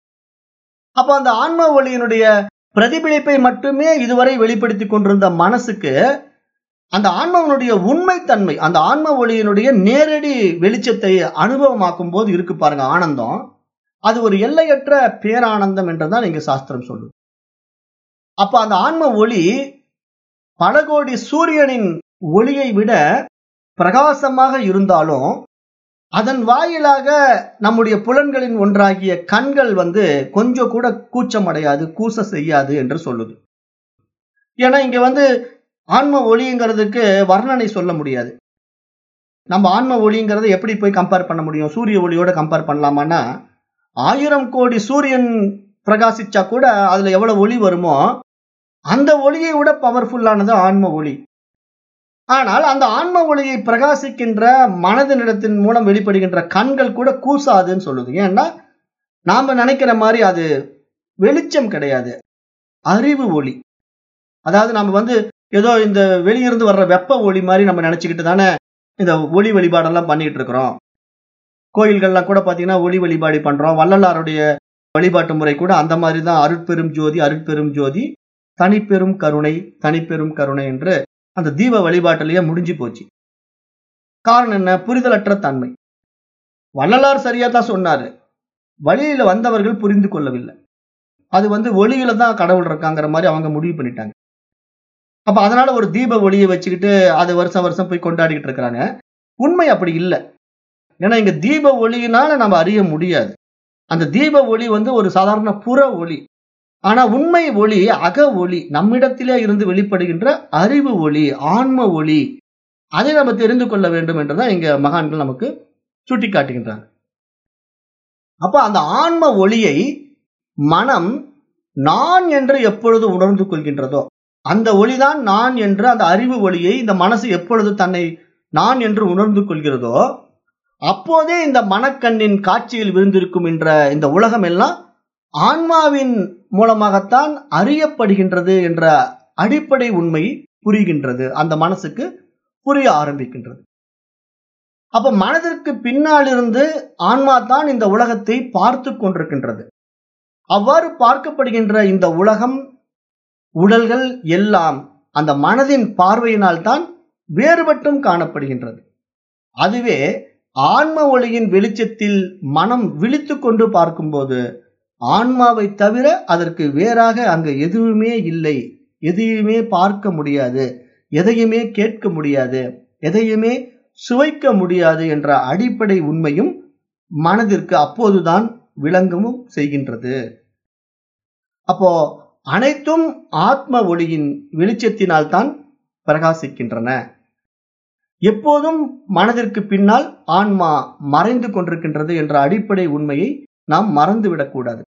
அப்ப அந்த ஆன்ம ஒளியினுடைய பிரதிபலிப்பை மட்டுமே இதுவரை வெளிப்படுத்தி கொண்டிருந்த மனசுக்கு அந்த ஆன்மாவினுடைய உண்மைத்தன்மை, அந்த ஆன்ம ஒளியினுடைய நேரடி வெளிச்சத்தை அனுபவமாக்கும் போது இருக்கு பாருங்க ஆனந்தம், அது ஒரு எல்லையற்ற பேரானந்தம் என்றுதான் இங்க சாஸ்திரம் சொல்லுது. அப்ப அந்த ஆன்ம ஒளி பல கோடி சூரியனின் ஒளியை விட பிரகாசமாக இருந்தாலும் அதன் வாயிலாக நம்முடைய புலன்களின் ஒன்றாகிய கண்கள் வந்து கொஞ்சம் கூட கூச்சம் அடையாது, கூச செய்யாது என்று சொல்லுது. ஏன்னா இங்க வந்து ஆன்ம ஒளிங்கிறதுக்கு வர்ணனை சொல்ல முடியாது. நம்ம ஆன்ம ஒளிங்கிறத எப்படி போய் கம்பேர் பண்ண முடியும்? சூரிய ஒளியோட கம்பேர் பண்ணலாமான்னா, ஆயிரம் கோடி சூரியன் பிரகாசிச்சா கூட அதுல எவ்வளவு ஒளி வருமோ அந்த ஒளியை விட பவர்ஃபுல்லானது ஆன்ம ஒளி. ஆனால் அந்த ஆன்ம ஒளியை பிரகாசிக்கின்ற மனதினிடத்தின் மூலம் வெளிப்படுகின்ற கண்கள் கூட கூசாதுன்னு சொல்லுது. ஏன்னா நாம நினைக்கிற மாதிரி அது வெளிச்சம் கிடையாது, அறிவு ஒளி. அதாவது நம்ம வந்து ஏதோ இந்த வெளியிருந்து வர்ற வெப்ப ஒளி மாதிரி நம்ம நினைச்சுக்கிட்டு தானே இந்த ஒளி வழிபாடெல்லாம் பண்ணிட்டு இருக்கிறோம். கோயில்கள்லாம் கூட பாத்தீங்கன்னா ஒளி வழிபாடு பண்றோம். வள்ளலாருடைய வழிபாட்டு முறை கூட அந்த மாதிரி தான். அருட்பெரும் ஜோதி அருட்பெரும் ஜோதி தனிப்பெரும் கருணை தனிப்பெரும் கருணை என்று அந்த தீப வழிபாட்டிலேயே முடிஞ்சு போச்சு. காரணம் என்ன? புரிதலற்ற தன்மை. வள்ளலார் சரியா தான் சொன்னாரு. வழியில வந்தவர்கள் புரிந்து கொள்ளவில்லை. அது வந்து ஒளியில தான் கடவுள் இருக்காங்கிற மாதிரி அவங்க முடிவு பண்ணிட்டாங்க. அப்ப அதனால ஒரு தீப ஒளியை வச்சுக்கிட்டு அது வருஷம் வருஷம் போய் கொண்டாடிக்கிட்டு இருக்கிறாங்க. உண்மை அப்படி இல்லை. ஏன்னா இங்க தீப ஒளியினால நம்ம அறிய முடியாது. அந்த தீப ஒளி வந்து ஒரு சாதாரண புற ஒளி. ஆனா உண்மை ஒளி அக ஒளி, நம்மிடத்திலே இருந்து வெளிப்படுகின்ற அறிவு ஒளி, ஆன்ம ஒளி. அதை நம்ம தெரிந்து கொள்ள வேண்டும் என்றுதான் இங்க மகான்கள் நமக்கு சுட்டி காட்டுகின்றாங்க. அப்ப அந்த ஆன்ம ஒளியை மனம் நான் என்று எப்பொழுது உணர்ந்து கொள்கின்றதோ, அந்த ஒளிதான் நான் என்ற அந்த அறிவு ஒளியை இந்த மனசு எப்பொழுது தன்னை நான் என்று உணர்ந்து கொள்கிறதோ, அப்போதே இந்த மனக்கண்ணின் காட்சியில் விழுந்திருக்கும் என்ற இந்த உலகம் எல்லாம் ஆன்மாவின் மூலமாகத்தான் அறியப்படுகின்றது என்ற அடிப்படை உண்மை புரிகின்றது. அந்த மனசுக்கு புரிய ஆரம்பிக்கின்றது. அப்ப மனதிற்கு பின்னால் இருந்து ஆன்மா தான் இந்த உலகத்தை பார்த்து கொண்டிருக்கின்றது. அவ்வாறு பார்க்கப்படுகின்ற இந்த உலகம், உடல்கள் எல்லாம் அந்த மனதின் பார்வையினால் தான் வேறுபட்டும் காணப்படுகின்றது. அதுவே ஆன்ம ஒளியின் வெளிச்சத்தில் மனம் விழித்து கொண்டு பார்க்கும்போது ஆன்மாவை தவிர அதற்கு வேறாக அங்கு எதுவுமே இல்லை, எதையுமே பார்க்க முடியாது, எதையுமே கேட்க முடியாது, எதையுமே சுவைக்க முடியாது என்ற அடிப்படை உண்மையும் மனதிற்கு அப்போதுதான் விளங்கவும் செய்கின்றது. அப்போ அனைத்தும் ஆத்ம ஒளியின் வெளிச்சத்தினால் தான் பிரகாசிக்கின்றன. எப்போதும் மனதிற்கு பின்னால் ஆன்மா மறைந்து கொண்டிருக்கின்றது என்ற அடிப்படை உண்மையை நாம் மறந்துவிடக் கூடாது.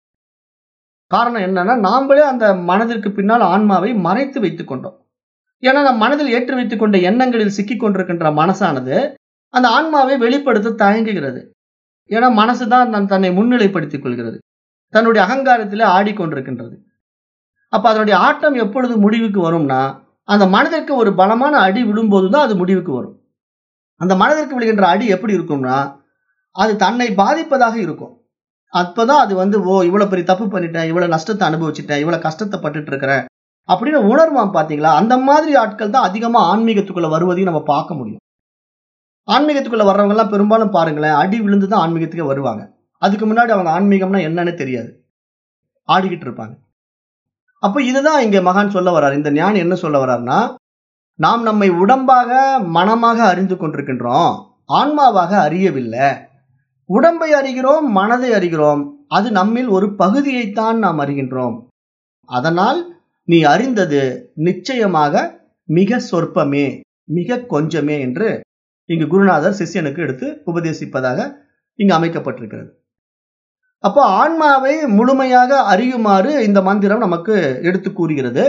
காரணம் என்னன்னா, நாமளே அந்த மனதிற்கு பின்னால் ஆன்மாவை மறைத்து வைத்துக் கொண்டோம். ஏன்னா நம் மனதில் ஏற்றி வைத்துக் கொண்ட எண்ணங்களில் சிக்கிக் கொண்டிருக்கின்ற மனசானது அந்த ஆன்மாவை வெளிப்படுத்த தயங்குகிறது. ஏன்னா மனசுதான் தன்னை முன்னிலைப்படுத்திக் கொள்கிறது, தன்னுடைய அகங்காரத்திலே ஆடிக்கொண்டிருக்கின்றது. அப்ப அதனுடைய ஆட்டம் எப்பொழுது முடிவுக்கு வரும்னா, அந்த மனதிற்கு ஒரு பலமான அடி விழும்போதுதான் அது முடிவுக்கு வரும். அந்த மனதிற்கு விழுகின்ற அடி எப்படி இருக்கும்னா, அது தன்னை பாதிப்பதாக இருக்கும். அப்பதான் அது வந்து ஓ இவ்வளவு பெரிய தப்பு பண்ணிட்டேன், இவ்வளவு நஷ்டத்தை அனுபவிச்சுட்டேன், இவ்வளவு கஷ்டத்தை பட்டுட்டு இருக்கிறேன் அப்படின்னு உணர்வான். பாத்தீங்களா? அந்த மாதிரி ஆட்கள் தான் அதிகமா ஆன்மீகத்துக்குள்ள வருவதையும் நம்ம பார்க்க முடியும். ஆன்மீகத்துக்குள்ள வர்றவங்க எல்லாம் பெரும்பாலும் பாருங்களேன், அடி விழுந்துதான் ஆன்மீகத்துக்கு வருவாங்க. அதுக்கு முன்னாடி அவங்க ஆன்மீகம்னா என்னன்னு தெரியாது, ஆடிக்கிட்டு இருப்பாங்க. அப்ப இதுதான் இங்க மகான் சொல்ல வர்றார். இந்த ஞானி என்ன சொல்ல வர்றாருன்னா, நாம் நம்மை உடம்பாக மனமாக அறிந்து கொண்டிருக்கின்றோம், ஆன்மாவாக அறியவில்லை. உடம்பை அறிகிறோம், மனதை அறிகிறோம், அது நம்மில் ஒரு பகுதியைத்தான் நாம் அறிகின்றோம். அதனால் நீ அறிந்தது நிச்சயமாக மிக சொற்பமே, மிக கொஞ்சமே என்று இங்கு குருநாதர் சிஷ்யனுக்கு எடுத்து உபதேசிப்பதாக இங்கு அமைக்கப்பட்டிருக்கிறது. அப்போ ஆன்மாவை முழுமையாக அறியுமாறு இந்த மந்திரம் நமக்கு எடுத்து கூறுகிறது.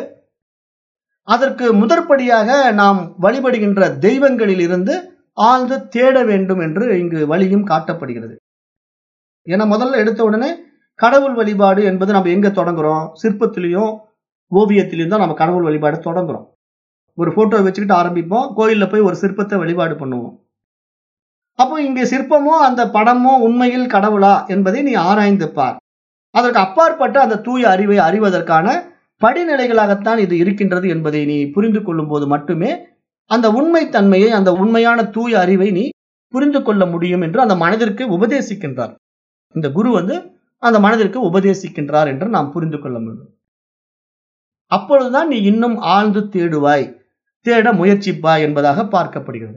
அதற்கு முதற்படியாக நாம் வழிபடுகின்ற தெய்வங்களில் இருந்து ஆழ்ந்து தேட வேண்டும் என்று இங்கு வழியும் காட்டப்படுகிறது. ஏன்னா முதல்ல எடுத்த உடனே கடவுள் வழிபாடு என்பது நம்ம எங்க தொடங்குறோம்? சிற்பத்திலையும் ஓவியத்திலையும் தான் நம்ம கடவுள் வழிபாடு தொடங்குறோம். ஒரு போட்டோ வச்சுக்கிட்டு ஆரம்பிப்போம், கோயில்ல போய் ஒரு சிற்பத்தை வழிபாடு பண்ணுவோம். அப்போ இங்கே சிற்பமோ அந்த படமோ உண்மையில் கடவுளா என்பதை நீ ஆராய்ந்து பார். அதற்கு அப்பாற்பட்ட அந்த தூய அறிவை அறிவதற்கான படிநிலைகளாகத்தான் இது இருக்கின்றது என்பதை நீ புரிந்து கொள்ளும் போது மட்டுமே அந்த உண்மை தன்மையை, அந்த உண்மையான தூய அறிவை நீ புரிந்து கொள்ள முடியும் என்று அந்த மனதிற்கு உபதேசிக்கின்றார். இந்த குரு வந்து அந்த மனதிற்கு உபதேசிக்கின்றார் என்று நாம் புரிந்து கொள்ள முடியும். அப்பொழுதுதான் நீ இன்னும் ஆழ்ந்து தேடுவாய், தேட முயற்சிப்பாய் என்பதாக பார்க்கப்படுகிறது.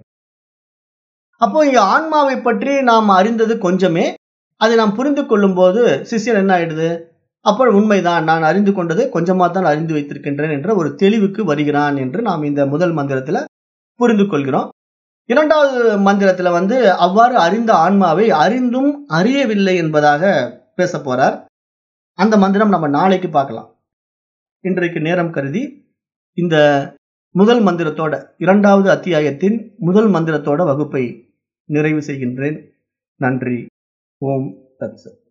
அப்போ இங்க ஆன்மாவை பற்றி நாம் அறிந்தது கொஞ்சமே. அதை நாம் புரிந்து கொள்ளும் போது சிஷ்யன் என்ன ஆயிடுது? அப்போ உண்மைதான், நான் அறிந்து கொண்டது கொஞ்சமா தான் அறிந்து வைத்திருக்கின்றேன் என்ற ஒரு தெளிவுக்கு வருகிறான் என்று நாம் இந்த முதல் மந்திரத்துல புரிந்து கொள்கிறோம். இரண்டாவது மந்திரத்துல வந்து அவ்வாறு அறிந்த ஆன்மாவை அறிந்தும் அறியவில்லை என்பதாக பேச போறார். அந்த மந்திரம் நம்ம நாளைக்கு பார்க்கலாம். இன்றைக்கு நேரம் கருதி இந்த முதல் மந்திரத்தோட, இரண்டாவது அத்தியாயத்தின் முதல் மந்திரத்தோட வகுப்பை நிறைவு செய்கின்றேன். நன்றி. ஓம் தத்சத்.